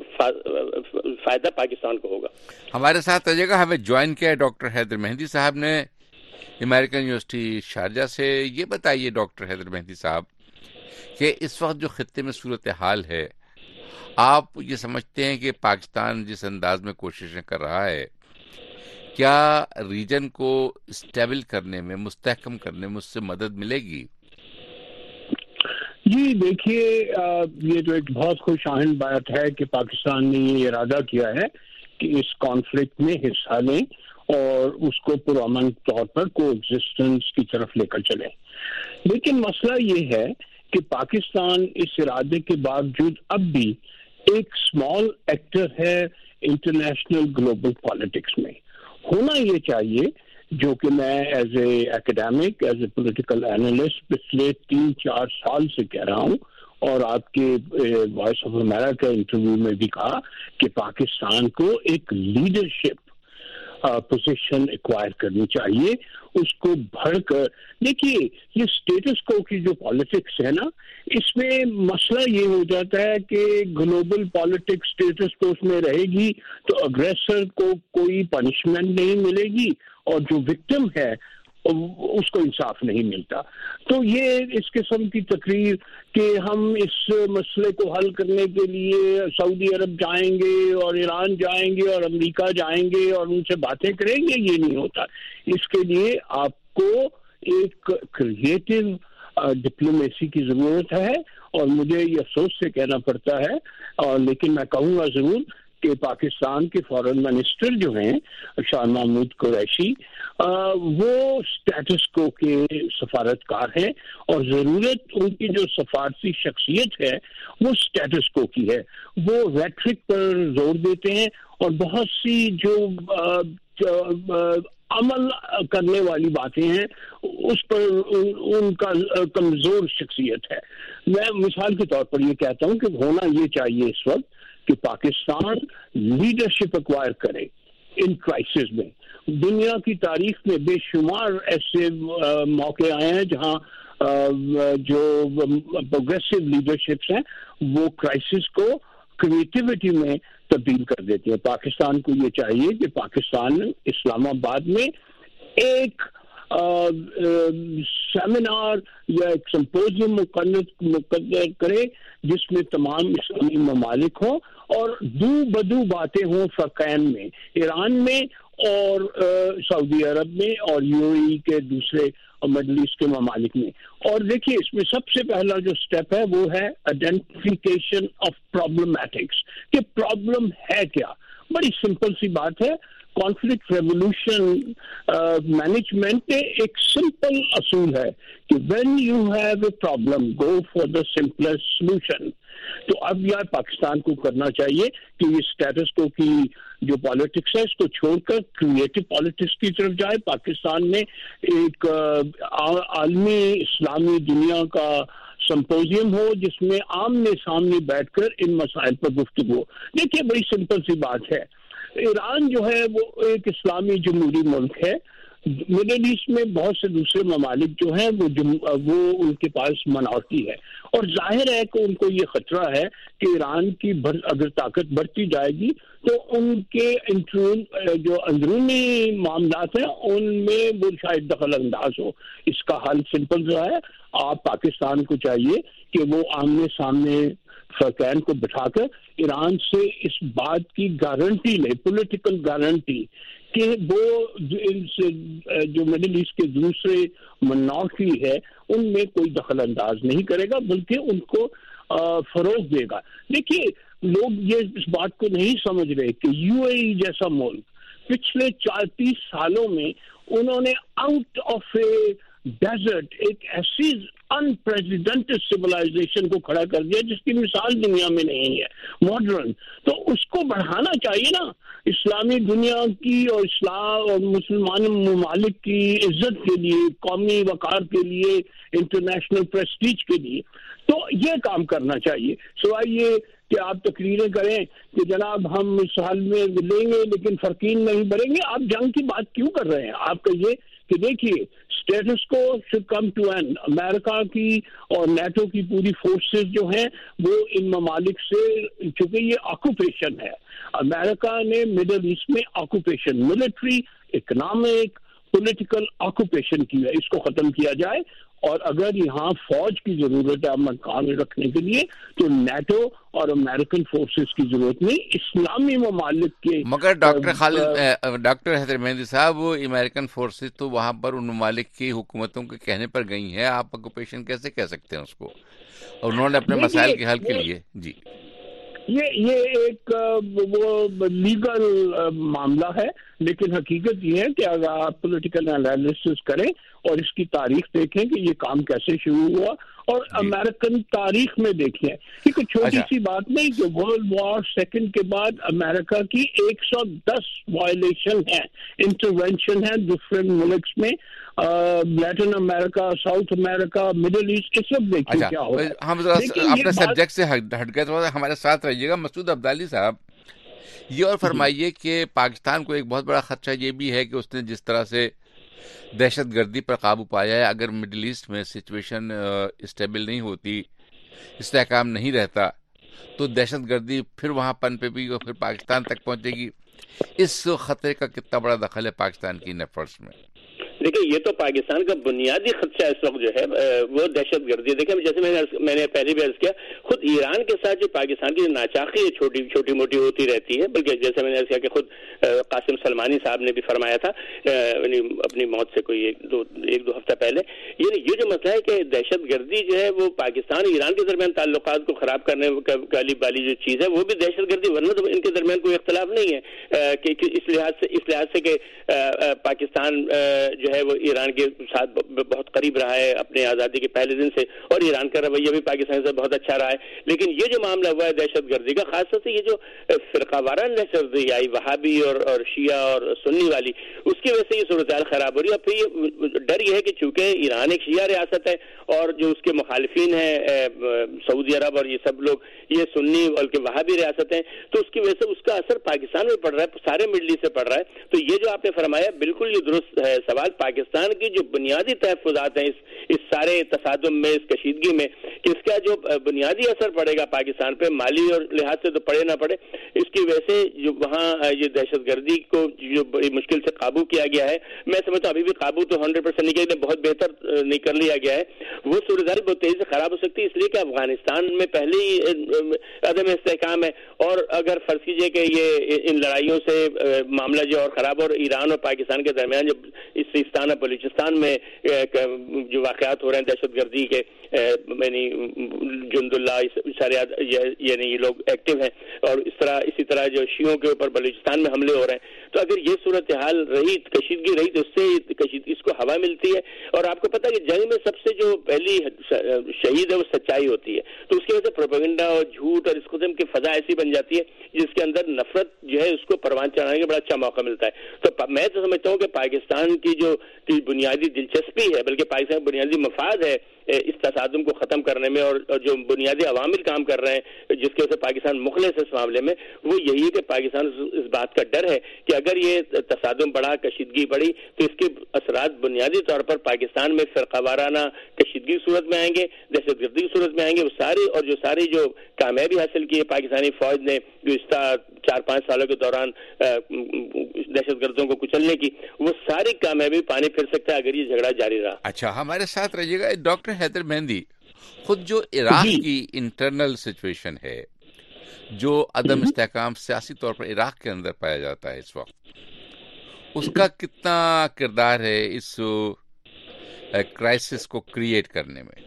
فائدہ پاکستان کو ہوگا. ہمارے ساتھ رہیے گا. ہمیں جوائن کیا ہے ڈاکٹر حیدر مہندی صاحب نے امریکن یونیورسٹی شارجہ سے. یہ بتائیے ڈاکٹر حیدر مہندی صاحب کہ اس وقت جو خطے میں صورتحال ہے، آپ یہ سمجھتے ہیں کہ پاکستان جس انداز میں کوششیں کر رہا ہے، کیا ریجن کو اسٹیبل کرنے میں، مستحکم کرنے میں اس سے مدد ملے گی؟ جی دیکھیے، یہ جو ایک بہت خوش آئند بات ہے کہ پاکستان نے یہ ارادہ کیا ہے کہ اس کانفلکٹ میں حصہ لیں اور اس کو پرامن طور پر کو ایگزسٹنس کی طرف لے کر چلیں. لیکن مسئلہ یہ ہے کہ پاکستان اس ارادے کے باوجود اب بھی ایک اسمال ایکٹر ہے انٹرنیشنل گلوبل پالیٹکس میں. ہونا یہ چاہیے، جو کہ میں as a academic, as a political analyst پچھلے تین چار سال سے کہہ رہا ہوں، اور آپ کے وائس آف امریکہ انٹرویو میں بھی کہا کہ پاکستان کو ایک لیڈرشپ پوزیشن ایکوائر کرنی چاہیے. اس کو بڑھ کر دیکھیے، یہ اسٹیٹس کو کی جو پالیٹکس ہے نا، اس میں مسئلہ یہ ہو جاتا ہے کہ گلوبل پالیٹکس اسٹیٹس کو اس میں رہے گی تو اگریسر کو کوئی پنشمنٹ نہیں ملے گی، اور جو وکٹم ہے اس کو انصاف نہیں ملتا. تو یہ اس قسم کی تقریر کہ ہم اس مسئلے کو حل کرنے کے لیے سعودی عرب جائیں گے اور ایران جائیں گے اور امریکہ جائیں گے اور ان سے باتیں کریں گے، یہ نہیں ہوتا. اس کے لیے آپ کو ایک کریٹو ڈپلومیسی کی ضرورت ہے، اور مجھے یہ افسوس سے کہنا پڑتا ہے، اور لیکن میں کہوں گا ضرور کہ پاکستان کے فارن منسٹر جو ہیں شاہ محمود قریشی، وہ اسٹیٹس کو کے سفارتکار ہیں، اور ضرورت ان کی جو سفارتی شخصیت ہے وہ اسٹیٹس کو کی ہے. وہ ریٹرک پر زور دیتے ہیں اور بہت سی جو, جو عمل کرنے والی باتیں ہیں اس پر ان کا کمزور شخصیت ہے. میں مثال کے طور پر یہ کہتا ہوں کہ ہونا یہ چاہیے اس وقت کہ پاکستان لیڈرشپ ایکوائر کرے ان کرائسس میں. دنیا کی تاریخ میں بے شمار ایسے موقع آئے ہیں جہاں جو پروگریسو لیڈرشپس ہیں وہ کرائسس کو کریٹیوٹی میں تبدیل کر دیتے ہیں. پاکستان کو یہ چاہیے کہ پاکستان اسلام آباد میں ایک سیمینار یا ایک سمپوزیم مقرر کرے جس میں تمام اسلامی ممالک ہوں اور دو بدو باتیں ہوں فقین میں، ایران میں اور سعودی عرب میں اور یو اے ای کے دوسرے مڈل ایسٹ کے ممالک میں. اور دیکھیے اس میں سب سے پہلا جو سٹیپ ہے وہ ہے آئیڈینٹیفیکیشن آف پرابلمیٹکس، کہ پرابلم ہے کیا. بڑی سمپل سی بات ہے. کانفلکٹ ریولیوشن مینجمنٹ ایک سمپل اصول ہے کہ when you have a problem go for the simplest solution. تو اب یار پاکستان کو کرنا چاہیے کہ یہ اسٹیٹس کو کی جو پالیٹکس ہے اس کو چھوڑ کر کریٹو پالیٹکس کی طرف جائے. پاکستان میں ایک عالمی اسلامی دنیا کا سمپوزیم ہو جس میں آمنے سامنے بیٹھ کر ان مسائل پر گفتگو. دیکھیے بڑی سمپل سی بات ہے. ایران جو ہے وہ ایک اسلامی جمہوری ملک ہے. مڈل ایسٹ میں بہت سے دوسرے ممالک جو ہیں وہ وہ ان کے پاس منارٹی ہے، اور ظاہر ہے کہ ان کو یہ خطرہ ہے کہ ایران کی اگر طاقت بڑھتی جائے گی تو ان کے جو اندرونی معاملات ہیں ان میں وہ شاید دخل انداز ہو. اس کا حل سمپل جو ہے، آپ پاکستان کو چاہیے کہ وہ آمنے سامنے فرقین کو بٹھا کر ایران سے اس بات کی گارنٹی لے، پولیٹیکل گارنٹی، کہ وہ جو مڈل ایسٹ کے دوسرے منارٹی ہے ان میں کوئی دخل انداز نہیں کرے گا بلکہ ان کو فروغ دے گا. دیکھیے لوگ یہ اس بات کو نہیں سمجھ رہے کہ یو اے ای جیسا ملک پچھلے چالیس سالوں میں انہوں نے آؤٹ آف اے ڈیزرٹ ایک ایسی انپریزیڈنٹڈ سویلائزیشن کو کھڑا کر دیا جس کی مثال دنیا میں نہیں ہے ماڈرن. تو اس کو بڑھانا چاہیے نا اسلامی دنیا کی اور اسلام اور مسلمان ممالک کی عزت کے لیے، قومی وقار کے لیے، انٹرنیشنل پریسٹیج کے لیے. تو یہ کام کرنا چاہیے، سوائے یہ کہ آپ تقریریں کریں کہ جناب ہم اس حال میں لیں گے لیکن فرقین نہیں بڑھیں گے. آپ جنگ کی بات کیوں کر رہے ہیں؟ آپ کا یہ کہ دیکھیے status quo should come to end. America کی اور نیٹو کی پوری فورسز جو ہیں وہ ان ممالک سے، چونکہ یہ آکوپیشن ہے، امریکہ نے مڈل ایسٹ میں occupation, military, economic, political occupation کی ہے، اس کو ختم کیا جائے. اور اگر یہاں فوج کی ضرورت ہے امن قانون رکھنے کے لیے تو نیٹو اور امریکن فورسز کی ضرورت نہیں، اسلامی ممالک کے. مگر ڈاکٹر خالد ڈاکٹر حیدر مہندی صاحب، وہ امریکن فورسز تو وہاں پر ان ممالک کی حکومتوں کے کہنے پر گئی ہیں، آپ آکوپیشن کیسے کہہ سکتے ہیں اس کو؟ اور انہوں نے اپنے مسائل کے حل کے لیے جی یہ یہ ایک وہ لیگل معاملہ ہے، لیکن حقیقت یہ ہے کہ اگر آپ پولیٹیکل انالیسس کریں اور اس کی تاریخ دیکھیں کہ یہ کام کیسے شروع ہوا اور امریکن تاریخ میں دیکھیں، ایک چھوٹی سی بات نہیں کہ ورلڈ وار سیکنڈ کے بعد امریکہ کی ایک سو دس وائلیشن ہیں، انٹروینشن ہیں ڈفرینٹ ملکس میں، Latin America, South America, Middle East, یہ سب دیکھیں کیا ہو. ہم اپنے سبجیکٹ سے ہٹ گئے تو ہمارے ساتھ رہیے گا. مسعود عبدالی صاحب، یہ اور فرمائیے کہ پاکستان کو ایک بہت بڑا خدشہ یہ بھی ہے کہ اس نے جس طرح سے دہشت گردی پر قابو پایا ہے، اگر مڈل ایسٹ میں سچویشن اسٹیبل نہیں ہوتی، استحکام نہیں رہتا، تو دہشت گردی پھر وہاں پن پہ بھی اور پھر پاکستان تک پہنچے گی. اس خطرے کا کتنا بڑا دخل ہے پاکستان کی ان ایفرٹس میں؟ دیکھیں یہ تو پاکستان کا بنیادی خدشہ اس وقت جو ہے وہ دہشت گردی. دیکھیں جیسے میں نے میں نے پہلے بھی عرض کیا, خود ایران کے ساتھ جو پاکستان کی ناچاقی ہے چھوٹی چھوٹی موٹی ہوتی رہتی ہے, بلکہ جیسے میں نے عرض کیا کہ خود قاسم سلمانی صاحب نے بھی فرمایا تھا اپنی موت سے کوئی ایک دو ایک دو ہفتہ پہلے, یعنی یہ جو مسئلہ ہے کہ دہشت گردی جو ہے وہ پاکستان اور ایران کے درمیان تعلقات کو خراب کرنے والی جو چیز ہے وہ بھی دہشت گردی, ورنہ تو ان کے درمیان کوئی اختلاف نہیں ہے کہ اس لحاظ سے اس لحاظ سے کہ پاکستان جو ہے وہ ایران کے ساتھ بہت قریب رہا ہے اپنے آزادی کے پہلے دن سے, اور ایران کا رویہ بھی پاکستان سے بہت اچھا رہا ہے. لیکن یہ جو معاملہ ہوا ہے دہشت گردی کا, خاص طور سے یہ جو فرقہ وارانہ دہشت گردی آئی وہابی اور اور شیعہ اور سنی والی, اس کی وجہ سے یہ صورتحال خراب ہو رہی ہے. اور پھر یہ ڈر یہ ہے کہ چونکہ ایران ایک شیعہ ریاست ہے اور جو اس کے مخالفین ہیں سعودی عرب اور یہ سب لوگ یہ سنی بلکہ وہابی ریاست ہیں, تو اس کی وجہ سے اس کا اثر پاکستان میں پڑ رہا ہے, سارے مڈل ایسٹ سے پڑ رہا ہے. تو یہ جو آپ نے فرمایا بالکل یہ درست ہے سوال. پاکستان کی جو بنیادی تحفظات ہیں اس اس سارے تصادم میں, اس کشیدگی میں, کہ اس کا جو بنیادی اثر پڑے گا پاکستان پہ مالی اور لحاظ سے تو پڑے نہ پڑے, اس کی وجہ سے جو وہاں یہ دہشت گردی کو جو بڑی مشکل سے قابو کیا گیا ہے, میں سمجھتا ہوں ابھی بھی قابو تو ہنڈریڈ پرسینٹ نہیں کیا, بہت بہتر نہیں کر لیا گیا ہے, وہ صورتحال بہت تیزی سے خراب ہو سکتی ہے, اس لیے کہ افغانستان میں پہلے ہی عدم استحکام ہے, اور اگر فرض کیجئے کہ یہ ان لڑائیوں سے معاملہ جو اور خراب, اور ایران اور پاکستان کے درمیان جب اس سیستان اور بلوچستان میں جو واقعات ہو رہے ہیں دہشت گردی کے, یعنی جند اللہ شریعت یعنی یہ لوگ ایکٹیو ہیں, اور اس طرح اسی طرح جو شیعوں کے اوپر بلوچستان میں حملے ہو رہے ہیں, تو اگر یہ صورتحال رہی, کشیدگی رہی, تو اس سے کشید اس کو ہوا ملتی ہے. اور آپ کو پتہ ہے کہ جنگ میں سب سے جو پہلی شہید ہے وہ سچائی ہوتی ہے, تو اس کی وجہ سے پروپیگنڈا اور جھوٹ اور اس قسم کی فضا ایسی بن جاتی ہے جس کے اندر نفرت جو ہے اس کو پروان چڑھانے کا بڑا اچھا موقع ملتا ہے. تو میں تو سمجھتا ہوں کہ پاکستان کی جو کی بنیادی دلچسپی ہے, بلکہ پاکستان کا بنیادی مفاد ہے اس تصادم کو ختم کرنے میں, اور جو بنیادی عوامل کام کر رہے ہیں جس کی وجہ سے پاکستان مخلص ہے اس معاملے میں, وہ یہی ہے کہ پاکستان اس بات کا ڈر ہے کہ اگر یہ تصادم بڑھا, کشیدگی بڑھی, تو اس کے اثرات بنیادی طور پر پاکستان میں فرقہ وارانہ کشیدگی کی صورت میں آئیں گے, دہشت گردی کی صورت میں آئیں گے. وہ ساری اور جو ساری جو کامیابی حاصل کی ہے پاکستانی فوج نے گزشتہ چار پانچ سالوں کے دوران دہشت گردوں کو کچلنے کی, وہ ساری کامیابی پانی پھر سکتا ہے اگر یہ جھگڑا جاری رہا. اچھا, ہمارے ساتھ رہیے گا ڈاکٹر حیدر مہندی. خود جو عراق کی انٹرنل سچویشن ہے, جو عدم استحکام سیاسی طور پر عراق کے اندر پایا جاتا ہے اس وقت, اس کا کتنا کردار ہے اس کرائسس کو کریٹ کرنے میں؟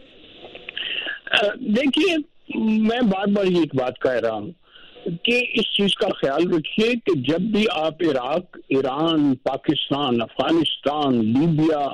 دیکھیے, میں بار بار یہ ایک بات کہہ رہا ہوں کہ اس چیز کا خیال رکھیے کہ جب بھی آپ Iraq, Iran, Pakistan, Afghanistan, Libya,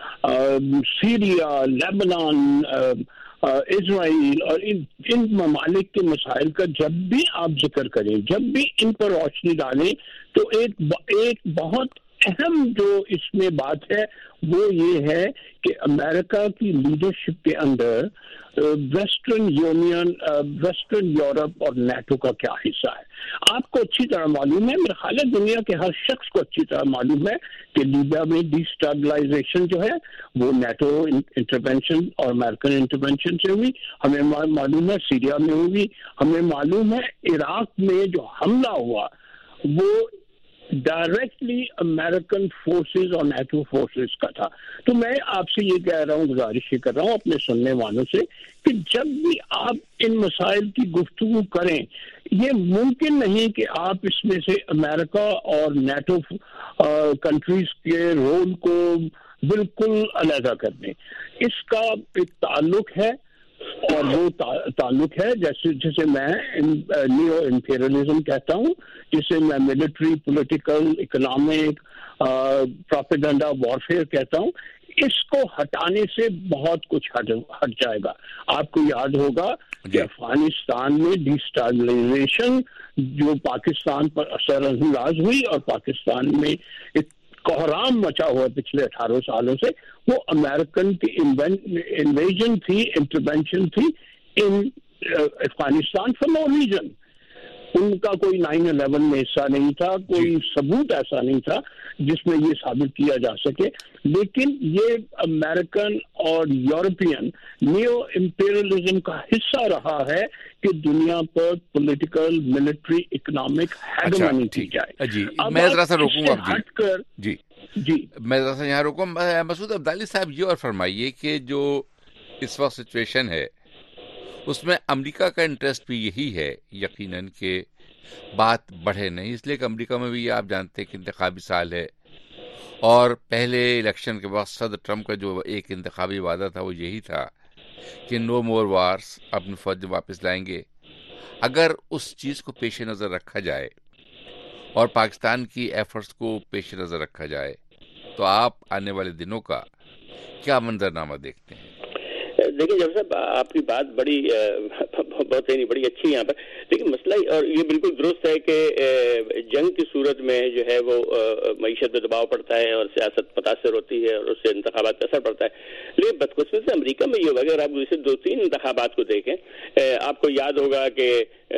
Syria, Lebanon, Israel اور ان ان ممالک کے مسائل کا جب بھی آپ ذکر کریں, جب بھی ان پر روشنی ڈالیں, تو ایک ایک بہت اہم جو اس میں بات ہے وہ یہ ہے کہ امریکہ کی لیڈرشپ کے اندر ویسٹرن یونین, ویسٹرن یورپ اور نیٹو کا کیا حصہ ہے. آپ کو اچھی طرح معلوم ہے, میرا خیال ہے دنیا کے ہر شخص کو اچھی طرح معلوم ہے کہ لیبیا میں ڈی اسٹیبلائزیشن جو ہے وہ نیٹو انٹرونشن اور امریکن انٹرونشن سے ہوئی. ہمیں معلوم ہے سیریا میں ہوگی. ہمیں معلوم ہے عراق میں جو حملہ ہوا وہ ڈائریکٹلی امریکن فورسز اور نیٹو فورسز کا تھا. تو میں آپ سے یہ کہہ رہا ہوں, گزارش یہ کر رہا ہوں اپنے سننے والوں سے, کہ جب بھی آپ ان مسائل کی گفتگو کریں, یہ ممکن نہیں کہ آپ اس میں سے امریکہ اور نیٹو کنٹریز کے رول کو بالکل علیحدہ کر دیں. اس کا ایک تعلق ہے, اور وہ تعلق ہے جیسے جسے میں نیو امپیریلزم کہتا ہوں, جسے میں military, political, economic, propaganda warfare کہتا ہوں. اس کو ہٹانے سے بہت کچھ ہٹ ہٹ جائے گا. آپ کو یاد ہوگا کہ افغانستان میں ڈی اسٹیبلائزیشن جو پاکستان پر اثر انداز ہوئی اور پاکستان میں ایک کوحرام مچا ہوا پچھلے اٹھارہ سالوں سے, وہ امریکن کی انویژن تھی, انٹرونشن تھی in Afghanistan for no reason. ان کا کوئی نائن الیون میں حصہ نہیں تھا, کوئی ثبوت ایسا نہیں تھا جس میں یہ ثابت کیا جا سکے. لیکن یہ امریکن اور یورپین نیو امپیریلزم کا حصہ رہا ہے کہ دنیا پر پولیٹیکل, ملٹری, اکنامک ہیگمنی کی جائے. جی میں ذرا سا روکوں گا ہٹ کر جی جی میں ذرا سا یہاں رکوں. مسعود عبدالی صاحب یہ اور فرمائیے کہ جو اس وقت سچویشن ہے اس میں امریکہ کا انٹرسٹ بھی یہی ہے یقیناً کہ بات بڑھے نہیں، اس لیے کہ امریکہ میں بھی آپ جانتے ہیں کہ انتخابی سال ہے، اور پہلے الیکشن کے بعد صدر ٹرمپ کا جو ایک انتخابی وعدہ تھا وہ یہی تھا کہ نو مور وارس، اپنی فوج واپس لائیں گے. اگر اس چیز کو پیش نظر رکھا جائے اور پاکستان کی ایفرٹس کو پیش نظر رکھا جائے تو آپ آنے والے دنوں کا کیا منظرنامہ دیکھتے ہیں؟ دیکھیں جب صاحب آپ کی بات بڑی بہت نہیں بڑی اچھی یہاں پر، لیکن مسئلہ اور یہ بالکل درست ہے کہ جنگ کی صورت میں جو ہے وہ معیشت پہ دباؤ پڑتا ہے اور سیاست متاثر ہوتی ہے اور اس سے انتخابات پہ اثر پڑتا ہے. لیکن بدقسمتی سے امریکہ میں یہ ہوگا، اگر آپ اسے دو تین انتخابات کو دیکھیں، آپ کو یاد ہوگا کہ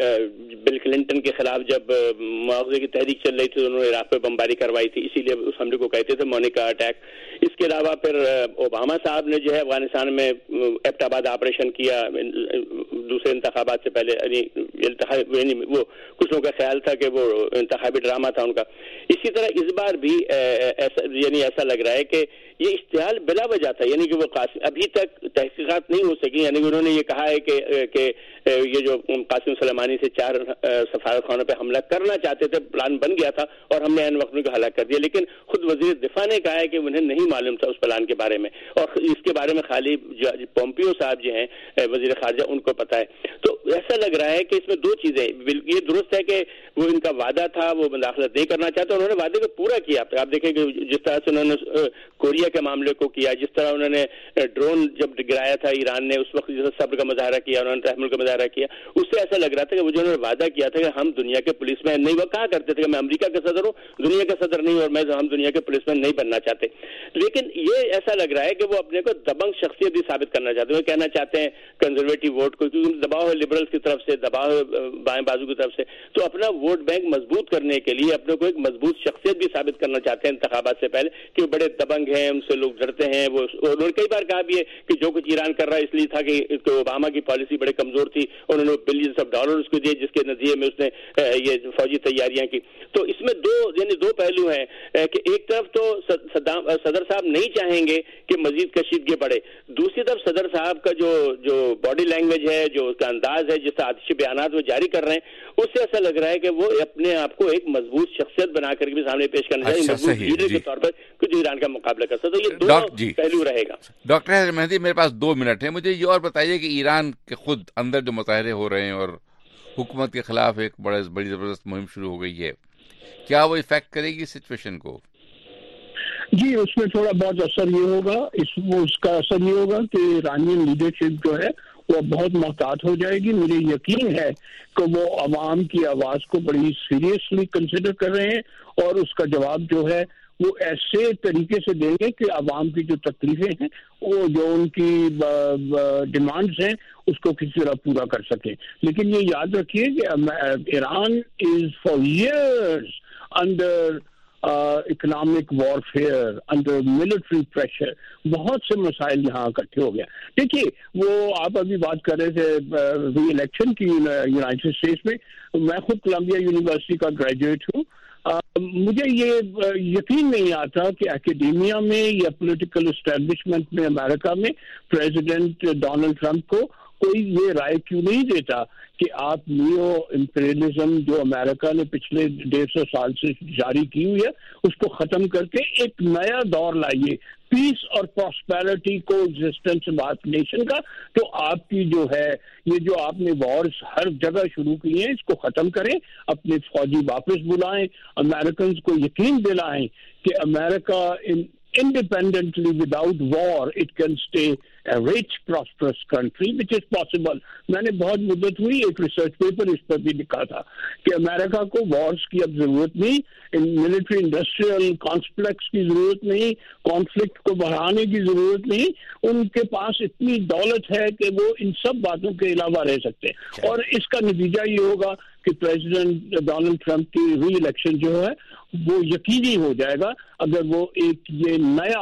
بل کلنٹن کے خلاف جب مواخذے کی تحریک چل رہی تھی انہوں نے عراق پہ بمباری کروائی تھی، اسی لیے اس حملے کو کہتے تھے مونیکا اٹیک. اس کے علاوہ پھر اوباما صاحب نے جو ہے افغانستان میں ایبٹ آباد آپریشن کیا دوسرے انتخابات سے پہلے، یعنی وہ کچھ لوگوں کا خیال تھا کہ وہ انتخابی ڈرامہ تھا ان کا. اسی طرح اس بار بھی ایسا یعنی ایسا لگ رہا ہے کہ یہ اشتعال بلا وجہ تھا، یعنی کہ وہ قاسم ابھی تک تحقیقات نہیں ہو سکی، یعنی کہ انہوں نے یہ کہا ہے کہ کہ یہ جو قاسم سلیمانی سے چار سفارت خانوں پہ حملہ کرنا چاہتے تھے، پلان بن گیا تھا اور ہم نے عین وقت میں کو ہلاک کر دیا، لیکن خود وزیر دفاع نے کہا ہے کہ انہیں نہیں معلوم تھا اس پلان کے بارے میں، اور اس کے بارے میں خالی پومپیو صاحب جو ہیں وزیر خارجہ ان کو پتہ ہے. تو ایسا لگ رہا ہے کہ اس میں دو چیزیں، یہ درست ہے کہ وہ ان کا وعدہ تھا وہ مداخلت نہیں کرنا چاہتے، انہوں نے وعدے کو پورا کیا. آپ دیکھیں کہ جس طرح سے انہوں نے کوریا کے معاملے کو کیا، جس طرح انہوں نے ڈرون جب گرایا تھا ایران نے اس وقت جیسے صبر کا مظاہرہ کیا، انہوں نے تحمل کا مظاہرہ کیا، اس سے ایسا لگ رہا تھا کہ وہ جو انہوں نے وعدہ کیا تھا کہ ہم دنیا کے پولیس مین نہیں، وہ کہا کرتے تھے کہ میں امریکہ کا صدر ہوں، دنیا کا صدر نہیں، اور میں ہم دنیا کے پولیس مین نہیں بننا چاہتے. لیکن یہ ایسا لگ رہا ہے کہ وہ اپنے کو دبنگ شخصیت بھی ثابت کرنا چاہتے ہیں، وہ کہنا چاہتے ہیں کنزرویٹو ووٹ کو، کیونکہ دباؤ ہے لبرلز کی طرف سے، دباؤ ہے بائیں بازو کی طرف سے، تو اپنا ووٹ بینک مضبوط کرنے کے لیے اپنے کو ایک مضبوط شخصیت بھی ثابت کرنا چاہتے ہیں انتخابات سے پہلے کہ وہ بڑے دبنگ ہیں، ان سے لوگ ڈرتے ہیں. وہ انہوں نے کئی بار کہا بھی ہے کہ جو کچھ ایران کر رہا ہے اس لیے تھا کہ اوباما کی پالیسی بڑے کمزور تھی، انہوں نے بلینز آف ڈالر اس کو دیے جس کے نتیجے میں اس نے یہ فوجی تیاریاں کی. تو اس میں دو یعنی دو پہلو ہیں کہ ایک طرف تو صدر صاحب نہیں چاہیں گے کہ مزید کشیدگی بڑھے، دوسری طرف صدر صاحب کا جو جو باڈی لینگویج ہے، جو اس کا انداز ہے، جس آتشی بیانات وہ جاری کر رہے ہیں، اس سے ایسا لگ رہا ہے کہ وہ اپنے آپ کو ایک مضبوط شخصیت بنا کر بھی سامنے پیش کرنا چاہیے، مضبوط لیڈر کے طور پر کچھ ایران کا مقابلہ کر سکتا. تو یہ دو پہلو رہے گا. ڈاکٹر حیدر مہدی میرے پاس دو منٹ ہیں، مجھے یہ اور بتائیے کہ ایران کے خود اندر جو مظاہرے ہو رہے ہیں اور حکومت کے خلاف ایک بڑا بڑی زبردست مہم شروع ہو گئی ہے، کیا وہ افیکٹ کرے گی سچویشن کو؟ جی اس میں تھوڑا بہت اثر یہ ہوگا، اس وہ اس کا اثر یہ ہوگا کہ ایرانین لیڈرشپ جو ہے وہ بہت محتاط ہو جائے گی. مجھے یقین ہے کہ وہ عوام کی آواز کو بڑی سیریسلی کنسیڈر کر رہے ہیں اور اس کا جواب جو ہے وہ ایسے طریقے سے دیں گے کہ عوام کی جو تکلیفیں ہیں، وہ جو ان کی ڈیمانڈز ہیں، اس کو کسی طرح پورا کر سکیں. لیکن یہ یاد رکھیے کہ Iran is for years under economic warfare, under military pressure, بہت سے مسائل یہاں اکٹھے ہو گیا. دیکھیے وہ آپ ابھی بات کر رہے تھے ری الیکشن کی یونائٹڈ اسٹیٹس میں. میں خود کولمبیا یونیورسٹی کا گریجویٹ ہوں. مجھے یہ یقین نہیں آتا کہ اکیڈیمیا میں یا پولیٹیکل اسٹیبلشمنٹ میں امریکہ میں پریزیڈنٹ ڈونلڈ ٹرمپ کو کوئی یہ رائے کیوں نہیں دیتا کہ آپ نیو امپیریلزم جو امریکہ نے پچھلے ڈیڑھ سو سال سے جاری کی ہوئی ہے اس کو ختم کر کے ایک نیا دور لائیے، پیس اور پراسپیرٹی کو ایگزسٹنس بات نیشن کا. تو آپ کی جو ہے یہ جو آپ نے وارز ہر جگہ شروع کی ہیں اس کو ختم کریں، اپنے فوجی واپس بلائیں، امریکنز کو یقین دلائیں کہ امریکہ independently without war it can stay a rich prosperous country which is possible. میں نے بہت مدت ہوئی ایک ریسرچ پیپر اس پر بھی لکھا تھا کہ امریکہ کو وارز کی اب ضرورت نہیں، ملٹری انڈسٹریل کانفلکٹس کی ضرورت نہیں، کانفلکٹ کو بڑھانے کی ضرورت نہیں. ان کے پاس اتنی دولت ہے کہ وہ ان سب باتوں کے علاوہ رہ سکتے ہیں. اور اس کا نتیجہ یہ ہوگا کہ پریزیڈنٹ ڈونلڈ ٹرمپ کی ری الیکشن جو ہے وہ یقینی ہو جائے گا اگر وہ ایک یہ نیا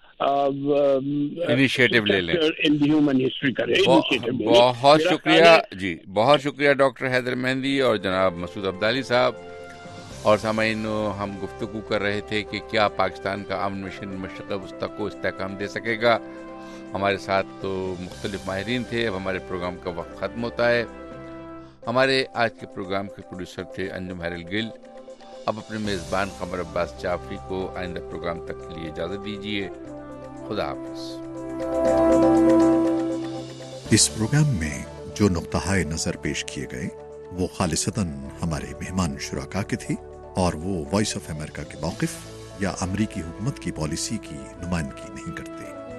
انیشیٹو لے لیں، ہیومن ہسٹری کرے. بہت شکریہ جی، بہت شکریہ ڈاکٹر حیدر مہندی اور جناب مسعود عبدالی صاحب. اور سامعین ہم گفتگو کر رہے تھے کہ کیا پاکستان کا امن مشن مشرق وسطیٰ کو استحکام دے سکے گا. ہمارے ساتھ تو مختلف ماہرین تھے. اب ہمارے پروگرام کا وقت ختم ہوتا ہے. ہمارے آج کے پروگرام کے پروڈیوسر تھے انجم ہیرل گل. اب اپنے میزبان قمر عباس جعفری کو آئندہ پروگرام تک کے لیے اجازت دیجیے. خدا حافظ. اس پروگرام میں جو نقطہ نظر پیش کیے گئے وہ خالصتاً ہمارے مہمان شرکا کے تھے اور وہ وائس آف امریکہ کے موقف یا امریکی حکومت کی پالیسی کی نمائندگی نہیں کرتے.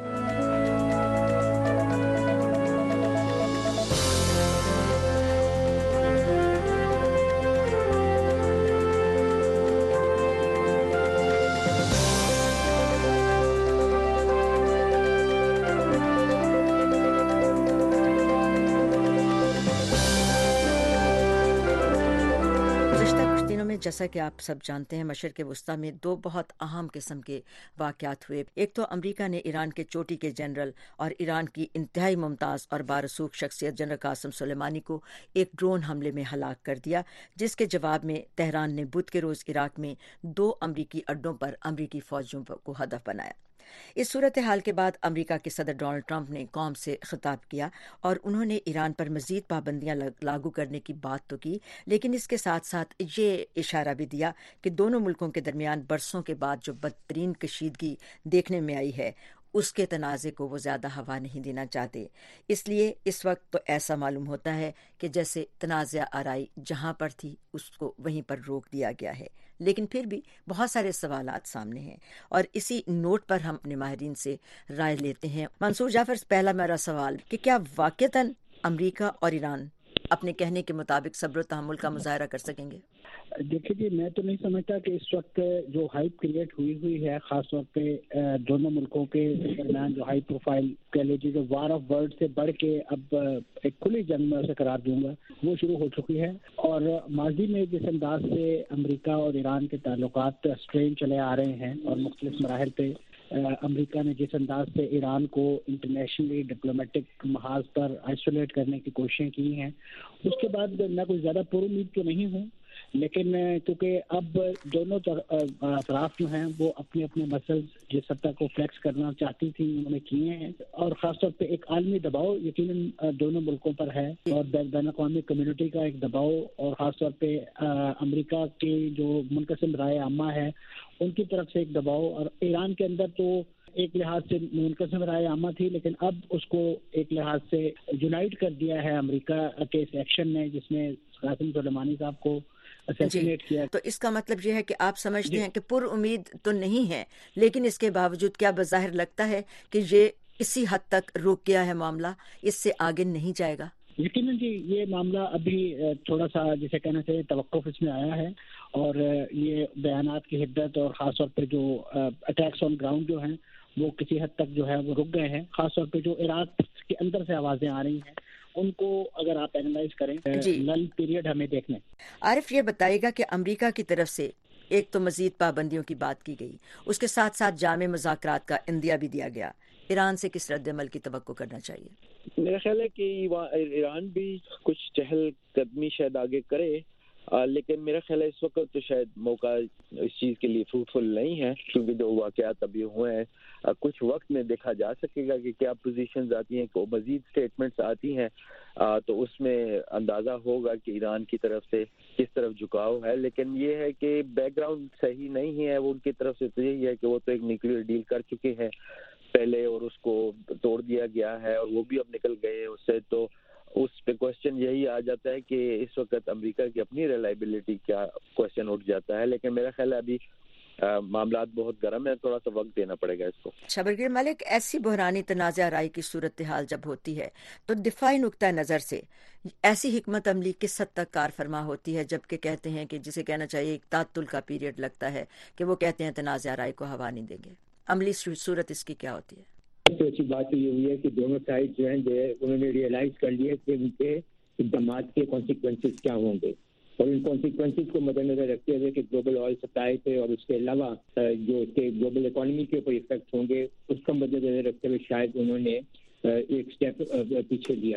جیسا کہ آپ سب جانتے ہیں مشرق وسطیٰ میں دو بہت اہم قسم کے واقعات ہوئے. ایک تو امریکہ نے ایران کے چوٹی کے جنرل اور ایران کی انتہائی ممتاز اور بارسوخ شخصیت جنرل قاسم سلیمانی کو ایک ڈرون حملے میں ہلاک کر دیا، جس کے جواب میں تہران نے بدھ کے روز عراق میں دو امریکی اڈوں پر امریکی فوجیوں کو ہدف بنایا. اس صورتحال کے بعد امریکہ کے صدر ڈونلڈ ٹرمپ نے قوم سے خطاب کیا اور انہوں نے ایران پر مزید پابندیاں لاگو کرنے کی بات تو کی، لیکن اس کے ساتھ ساتھ یہ اشارہ بھی دیا کہ دونوں ملکوں کے درمیان برسوں کے بعد جو بدترین کشیدگی دیکھنے میں آئی ہے اس کے تنازع کو وہ زیادہ ہوا نہیں دینا چاہتے. اس لیے اس وقت تو ایسا معلوم ہوتا ہے کہ جیسے تنازع آرائی جہاں پر تھی اس کو وہیں پر روک دیا گیا ہے، لیکن پھر بھی بہت سارے سوالات سامنے ہیں اور اسی نوٹ پر ہم اپنے ماہرین سے رائے لیتے ہیں. منصور جعفر، پہلا میرا سوال کہ کیا واقعتاً امریکہ اور ایران اپنے کہنے کے مطابق صبر و تحمل کا مظاہرہ کر سکیں گے؟ دیکھیے جی، میں تو نہیں سمجھتا کہ اس وقت جو ہائپ کریٹ ہوئی ہوئی ہے خاص طور پہ دونوں ملکوں کے درمیان جو ہائی پروفائل کہہ لیجیے جو وار آف ورڈ سے بڑھ کے اب ایک کھلی جنگ میں اسے قرار دوں گا وہ شروع ہو چکی ہے. اور ماضی میں جس انداز سے امریکہ اور ایران کے تعلقات اسٹرین چلے آ رہے ہیں اور مختلف مراحل پہ امریکہ نے جس انداز سے ایران کو انٹرنیشنلی ڈپلومیٹک محاذ پر آئسولیٹ کرنے کی کوششیں کی ہیں، اس کے بعد میں کوئی زیادہ پر امید تو نہیں ہوں، لیکن کیونکہ اب دونوں اطراف جو ہیں وہ اپنے اپنے مسلز جس حد تک کو فلیکس کرنا چاہتی تھی انہوں نے کیے ہیں، اور خاص طور پہ ایک عالمی دباؤ یقیناً دونوں ملکوں پر ہے اور بین الاقوامی کمیونٹی کا ایک دباؤ، اور خاص طور پہ امریکہ کی جو منقسم رائے عامہ ہے ان کی طرف سے ایک دباؤ، اور ایران کے اندر تو ایک لحاظ سے منقسم رائے عامہ تھی لیکن اب اس کو ایک لحاظ سے یونائٹ کر دیا ہے امریکہ کے اس ایکشن نے جس نے قاسم سلیمانی صاحب کو جی. تو اس کا مطلب یہ ہے کہ آپ سمجھتے جی. ہیں کہ پر امید تو نہیں ہے، لیکن اس کے باوجود کیا بظاہر لگتا ہے کہ یہ اسی حد تک رک گیا ہے معاملہ، اس سے آگے نہیں جائے گا؟ یقیناً جی، یہ معاملہ ابھی تھوڑا سا جسے کہنا چاہیے توقف اس میں آیا ہے، اور یہ بیانات کی حدت اور خاص طور پہ جو اٹیکس آن گراؤنڈ جو ہیں وہ کسی حد تک جو ہے وہ رک گئے ہیں. خاص طور پہ جو عراق کے اندر سے آوازیں آ رہی ہیں ان کو اگر آپ اینالائز کریں جی. لل پیریڈ ہمیں دیکھنے. عارف یہ بتائے گا کہ امریکہ کی طرف سے ایک تو مزید پابندیوں کی بات کی گئی، اس کے ساتھ ساتھ جامع مذاکرات کا عندیہ بھی دیا گیا، ایران سے کس رد عمل کی توقع کرنا چاہیے؟ میرا خیال ہے کہ ایران بھی کچھ چہل قدمی شاید آگے کرے، آ, لیکن میرا خیال ہے اس وقت تو شاید موقع اس چیز کے لیے فروٹفل نہیں ہے، کیونکہ جو واقعات ابھی ہوئے ہیں آ, کچھ وقت میں دیکھا جا سکے گا کہ کیا پوزیشنز آتی ہیں، کو مزید سٹیٹمنٹس آتی ہیں آ, تو اس میں اندازہ ہوگا کہ ایران کی طرف سے کس طرف جھکاؤ ہے. لیکن یہ ہے کہ بیک گراؤنڈ صحیح نہیں ہے وہ ان کی طرف سے، تو یہی ہے کہ وہ تو ایک نیوکلیئر ڈیل کر چکے ہیں پہلے اور اس کو توڑ دیا گیا ہے اور وہ بھی اب نکل گئے ہیں اس سے. تو اس پہ کوشچن یہی آ جاتا ہے کہ اس وقت امریکہ کی اپنی ریلائبلٹی کیا کوشچن اٹھ جاتا ہے. لیکن میرا خیال ہے ابھی معاملات بہت گرم ہے، تھوڑا سا وقت دینا پڑے گا اس کو. شبرگیر ملک، ایسی بحرانی تنازع آرائی کی صورتحال جب ہوتی ہے تو دفاعی نقطہ نظر سے ایسی حکمت عملی کس حد تک کار فرما ہوتی ہے، جبکہ کہتے ہیں کہ جسے کہنا چاہیے ایک تعطل کا پیریڈ لگتا ہے کہ وہ کہتے ہیں تنازع آرائی کو ہوا نہیں دیں گے، عملی صورت اس کی کیا ہوتی ہے؟ سب سے اچھی بات تو یہ ہوئی ہے کہ دونوں سائڈ جو ہیں انہوں نے ریئلائز کر لیا کہ ان کے اقدامات کے کانسیکوینسز کیا ہوں گے، اور ان کانسیکوینسز کو مد نظر رکھتے ہوئے کہ گلوبل آئل سپلائی پہ اور اس کے علاوہ جو اس کے گلوبل اکانومی کے اوپر افیکٹ ہوں گے اس کا مد نظر رکھتے ہوئے شاید انہوں نے ایک اسٹیپ پیچھے لیا ہے.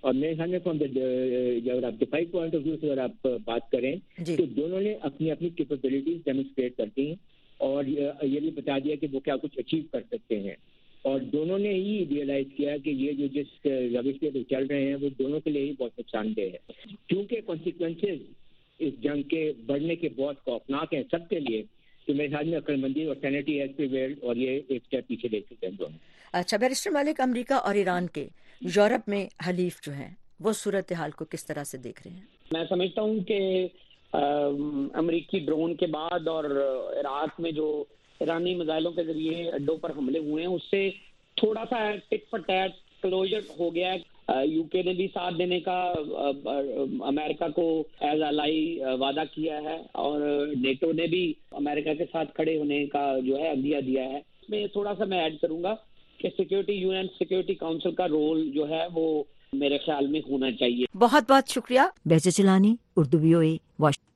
اور میرے خیال میں فرام اگر آپ ڈیفائن پوائنٹ آف ویو سے اگر آپ بات کریں تو دونوں نے اپنی اپنی کیپیبلٹیز ڈیمونسٹریٹ کر دی اور یہ بھی بتا دیا کہ وہ کیا کچھ اچیو کر سکتے ہیں، اور دونوں نے ہی ریئلائز کیا کہ یہ جو جس روش پہ چل رہے ہیں وہ دونوں کے لیے ہی بہت نقصان دہ ہے، کیونکہ کانسیکوینسز اس جنگ کے بڑھنے کے بہت خوفناک ہیں سب کے لیے. تو میرے خیال میں عقل مندی اور سینٹی ہیز پریویلڈ اور یہ ایک اسٹیپ پیچھے لے چکے ہیں دونوں. اچھا بیرسٹر ملک، امریکہ اور ایران کے یورپ میں حلیف جو ہیں وہ صورتحال کو کس طرح سے دیکھ رہے ہیں؟ میں سمجھتا ہوں کہ امریکی ڈرون کے بعد اور عراق میں جو ایرانی میزائلوں کے ذریعے اڈوں پر حملے ہوئے ہیں اس سے تھوڑا سا ٹک فار ٹیٹ کلوجر ہو گیا ہے. یو کے نے بھی ساتھ دینے کا امریکہ کو ایز الائی وعدہ کیا ہے اور نیٹو نے بھی امریکہ کے ساتھ کھڑے ہونے کا جو ہے عندیہ دیا ہے. اس میں تھوڑا سا میں ایڈ کروں گا کہ security U N security council کا رول جو ہے وہ میرے خیال میں ہونا چاہیے. بہت بہت شکریہ. Bahjat Gilani, Urdu V O A, Washington.